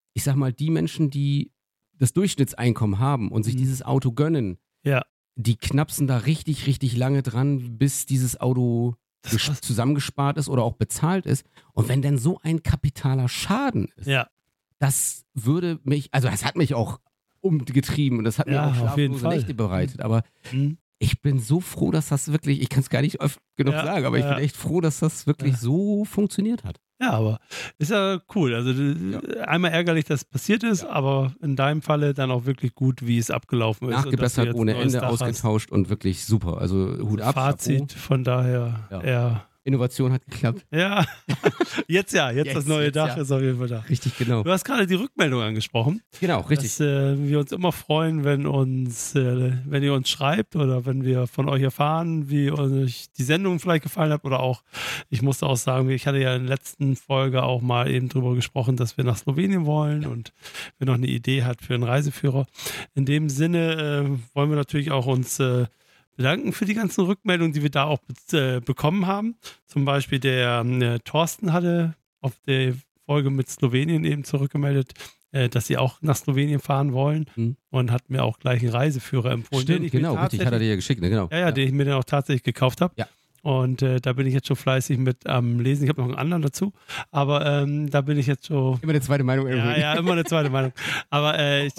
ich sag mal, die Menschen, die das Durchschnittseinkommen haben und sich dieses Auto gönnen, Ja. die knapsen da richtig, richtig lange dran, bis dieses Auto zusammengespart ist oder auch bezahlt ist. Und wenn denn so ein kapitaler Schaden ist, Ja. das würde mich, also das hat mich auch umgetrieben und das hat mir Ja, auch auf jeden schlaflose Fall. Nächte bereitet. Aber Mhm. ich bin so froh, dass das wirklich, ich kann es gar nicht oft genug Ja, sagen, aber ich ja. bin echt froh, dass das wirklich so funktioniert hat. Ja, aber ist ja cool. Also einmal ärgerlich, dass es passiert ist, aber in deinem Falle dann auch wirklich gut, wie es abgelaufen ist. Nachgebessert, ohne Ende, ausgetauscht und wirklich super. Also Hut ab. Fazit von daher eher. Innovation hat geklappt. Ja, jetzt das neue Dach ja. ist auf jeden Fall da. Richtig, genau. Du hast gerade die Rückmeldung angesprochen. Genau, richtig. Dass wir uns immer freuen, wenn ihr uns schreibt oder wenn wir von euch erfahren, wie euch die Sendung vielleicht gefallen hat oder auch, ich musste auch sagen, ich hatte ja in der letzten Folge auch mal eben drüber gesprochen, dass wir nach Slowenien wollen und wer noch eine Idee hat für einen Reiseführer. In dem Sinne wollen wir natürlich auch uns bedanken für die ganzen Rückmeldungen, die wir da auch bekommen haben. Zum Beispiel der Thorsten hatte auf der Folge mit Slowenien eben zurückgemeldet, dass sie auch nach Slowenien fahren wollen und hat mir auch gleich einen Reiseführer empfohlen. Stimmt, genau, richtig, hat er dir ja geschickt, ne? Genau. Ja, den ich mir dann auch tatsächlich gekauft habe. Ja. Und da bin ich jetzt schon fleißig mit am Lesen. Ich habe noch einen anderen dazu, aber da bin ich jetzt schon... Immer eine zweite Meinung irgendwie. Ja, immer eine zweite Meinung. Aber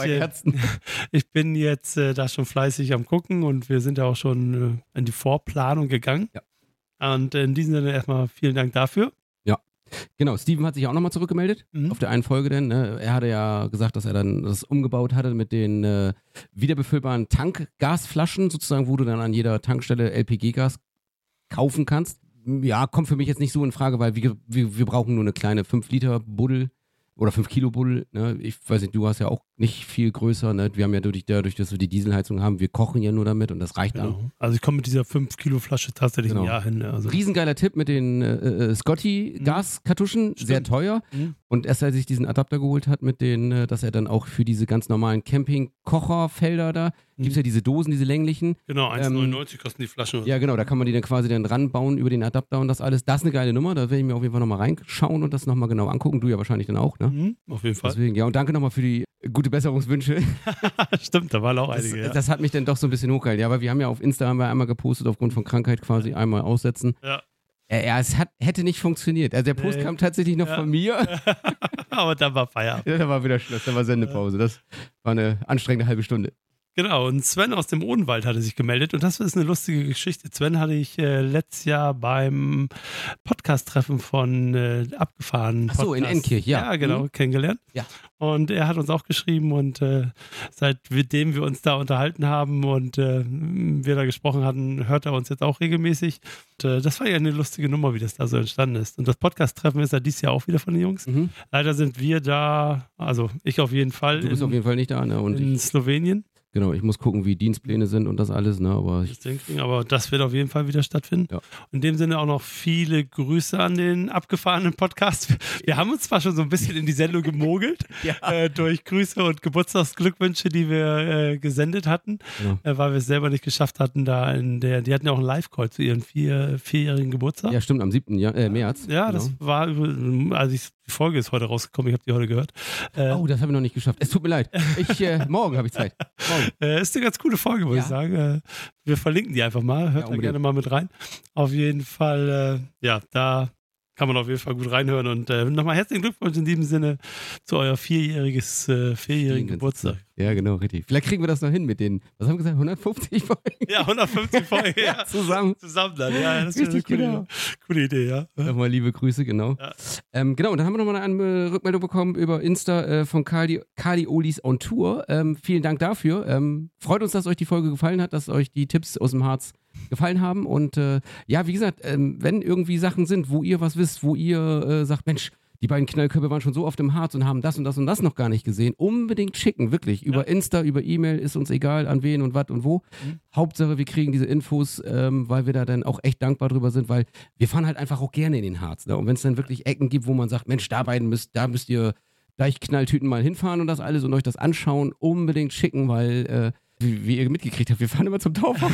ich bin jetzt da schon fleißig am Gucken und wir sind ja auch schon in die Vorplanung gegangen. Ja. Und in diesem Sinne erstmal vielen Dank dafür. Genau, Steven hat sich auch nochmal zurückgemeldet auf der einen Folge denn. Ne? Er hatte ja gesagt, dass er dann das umgebaut hatte mit den wiederbefüllbaren Tankgasflaschen, sozusagen, wo du dann an jeder Tankstelle LPG-Gas kaufen kannst. Ja, kommt für mich jetzt nicht so in Frage, weil wir brauchen nur eine kleine 5 Liter Buddel oder 5 Kilo Buddel. Ne? Ich weiß nicht, du hast ja auch nicht viel größer. Ne? Wir haben ja dadurch, dass wir die Dieselheizung haben, wir kochen ja nur damit und das reicht dann. Also ich komme mit dieser 5 Kilo Flasche tatsächlich ein Jahr hin. Also. Riesengeiler Tipp mit den Scotty-Gaskartuschen, sehr teuer. Und erst als ich diesen Adapter geholt hat mit den, dass er dann auch für diese ganz normalen Camping-Kocherfelder da, gibt es ja diese Dosen, diese länglichen. Genau, 1,99 kosten die Flaschen. Ja, genau, da kann man die dann quasi dann ranbauen über den Adapter und das alles. Das ist eine geile Nummer, da werde ich mir auf jeden Fall nochmal reinschauen und das nochmal genau angucken. Du ja wahrscheinlich dann auch, ne? Auf jeden Fall. Deswegen, ja, und danke nochmal für die gute Besserungswünsche. Stimmt, da waren auch einige, das hat mich dann doch so ein bisschen hochgehalten. Ja, aber wir haben ja auf Insta einmal gepostet, aufgrund von Krankheit quasi einmal aussetzen. Ja. Ja, es hätte nicht funktioniert. Also der Post kam tatsächlich noch von mir. Aber dann war Feierabend. Ja, da war wieder Schluss, da war Sendepause. Das war eine anstrengende halbe Stunde. Genau, und Sven aus dem Odenwald hatte sich gemeldet und das ist eine lustige Geschichte. Sven hatte ich letztes Jahr beim Podcast-Treffen von Abgefahren. Ach so, in Enkirch, ja. Ja, genau, kennengelernt. Ja. Und er hat uns auch geschrieben und seitdem wir uns da unterhalten haben und wir da gesprochen hatten, hört er uns jetzt auch regelmäßig. Und, das war ja eine lustige Nummer, wie das da so entstanden ist. Und das Podcast-Treffen ist ja dieses Jahr auch wieder von den Jungs. Leider sind wir da, also ich auf jeden Fall. Du bist auf jeden Fall nicht da, ne? Und in Slowenien. Genau, ich muss gucken, wie Dienstpläne sind und das alles, ne? Aber das wird auf jeden Fall wieder stattfinden. Ja. In dem Sinne auch noch viele Grüße an den abgefahrenen Podcast. Wir haben uns zwar schon so ein bisschen in die Sendung gemogelt, durch Grüße und Geburtstagsglückwünsche, die wir gesendet hatten, weil wir es selber nicht geschafft hatten, die hatten ja auch einen Live-Call zu ihrem vierjährigen Geburtstag. Ja, stimmt, am 7. März. Ja, genau. Das war, die Folge ist heute rausgekommen, ich habe die heute gehört. Oh, das habe ich noch nicht geschafft. Es tut mir leid. Morgen habe ich Zeit. Ist eine ganz coole Folge, muss ich sagen. Wir verlinken die einfach mal. Hört da gerne mal mit rein. Auf jeden Fall, da kann man auf jeden Fall gut reinhören. Und nochmal herzlichen Glückwunsch in diesem Sinne zu euer vierjährigen Geburtstag. Ja, genau, richtig. Vielleicht kriegen wir das noch hin mit den, was haben wir gesagt, 150 Folgen? Ja, 150 Folgen, ja. Zusammen dann, ja. Das ist eine coole Idee, ja. Nochmal liebe Grüße, genau. Ja. Genau, und dann haben wir nochmal eine Rückmeldung bekommen über Insta von Kali Olis on Tour. Vielen Dank dafür. Freut uns, dass euch die Folge gefallen hat, dass euch die Tipps aus dem Harz gefallen haben. Und wie gesagt, wenn irgendwie Sachen sind, wo ihr was wisst, wo ihr sagt, Mensch, die beiden Knallköpfe waren schon so oft im Harz und haben das und das und das noch gar nicht gesehen. Unbedingt schicken, wirklich. Über Insta, über E-Mail, ist uns egal, an wen und was und wo. Hauptsache, wir kriegen diese Infos, weil wir da dann auch echt dankbar drüber sind, weil wir fahren halt einfach auch gerne in den Harz. Ne? Und wenn es dann wirklich Ecken gibt, wo man sagt, Mensch, da müsst ihr Deichknalltüten mal hinfahren und das alles und euch das anschauen, unbedingt schicken, weil, wie ihr mitgekriegt habt, wir fahren immer zum Taufhaus.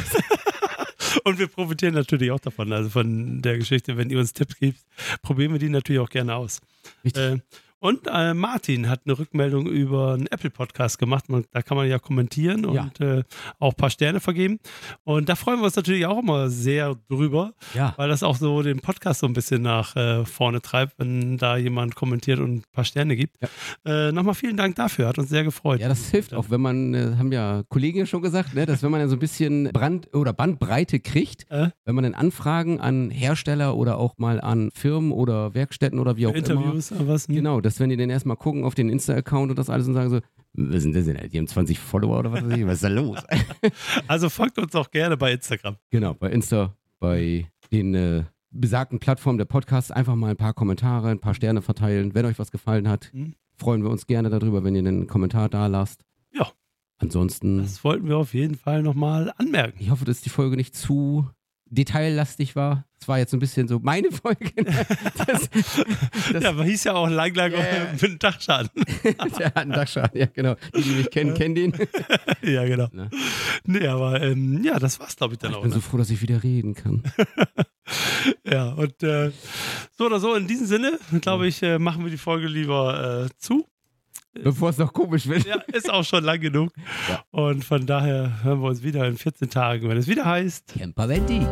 Und wir profitieren natürlich auch davon, also von der Geschichte, wenn ihr uns Tipps gebt, probieren wir die natürlich auch gerne aus. Und Martin hat eine Rückmeldung über einen Apple-Podcast gemacht. Da kann man ja kommentieren und auch ein paar Sterne vergeben. Und da freuen wir uns natürlich auch immer sehr drüber, weil das auch so den Podcast so ein bisschen nach vorne treibt, wenn da jemand kommentiert und ein paar Sterne gibt. Ja. Nochmal vielen Dank dafür, hat uns sehr gefreut. Ja, das hilft auch, wenn man, haben ja Kollegen ja schon gesagt, ne, dass wenn man dann so ein bisschen Bandbreite kriegt, wenn man dann Anfragen an Hersteller oder auch mal an Firmen oder Werkstätten oder wie auch Interviews immer. Was? Genau, dass wenn die dann erstmal gucken auf den Insta-Account und das alles und sagen so, was sind das denn? Die haben 20 Follower oder was weiß ich, was ist da los? Also folgt uns auch gerne bei Instagram. Genau, bei Insta, bei den besagten Plattformen der Podcasts einfach mal ein paar Kommentare, ein paar Sterne verteilen. Wenn euch was gefallen hat, freuen wir uns gerne darüber, wenn ihr einen Kommentar da lasst. Ja. Ansonsten. Das wollten wir auf jeden Fall nochmal anmerken. Ich hoffe, dass die Folge nicht zu detaillastig war. Das war jetzt so ein bisschen so meine Folge. Ja, aber hieß ja auch lang mit einem Dachschaden. Der hat einen Dachschaden, ja genau. Die mich kennen den. Ja, genau. Na? Nee, aber ja, das war's, glaube ich, dann auch. Ich bin so froh, dass ich wieder reden kann. Ja, und so oder so, in diesem Sinne, glaube ich, machen wir die Folge lieber zu. Bevor es noch komisch wird. Ja, ist auch schon lang genug. Ja. Und von daher hören wir uns wieder in 14 Tagen, wenn es wieder heißt Camper Van D.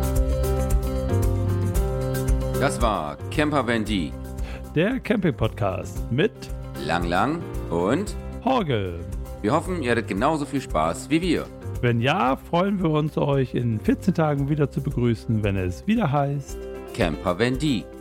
Das war Camper Van D, der Camping-Podcast mit Lang und Horge. Wir hoffen, ihr hattet genauso viel Spaß wie wir. Wenn ja, freuen wir uns, euch in 14 Tagen wieder zu begrüßen, wenn es wieder heißt Camper Van D.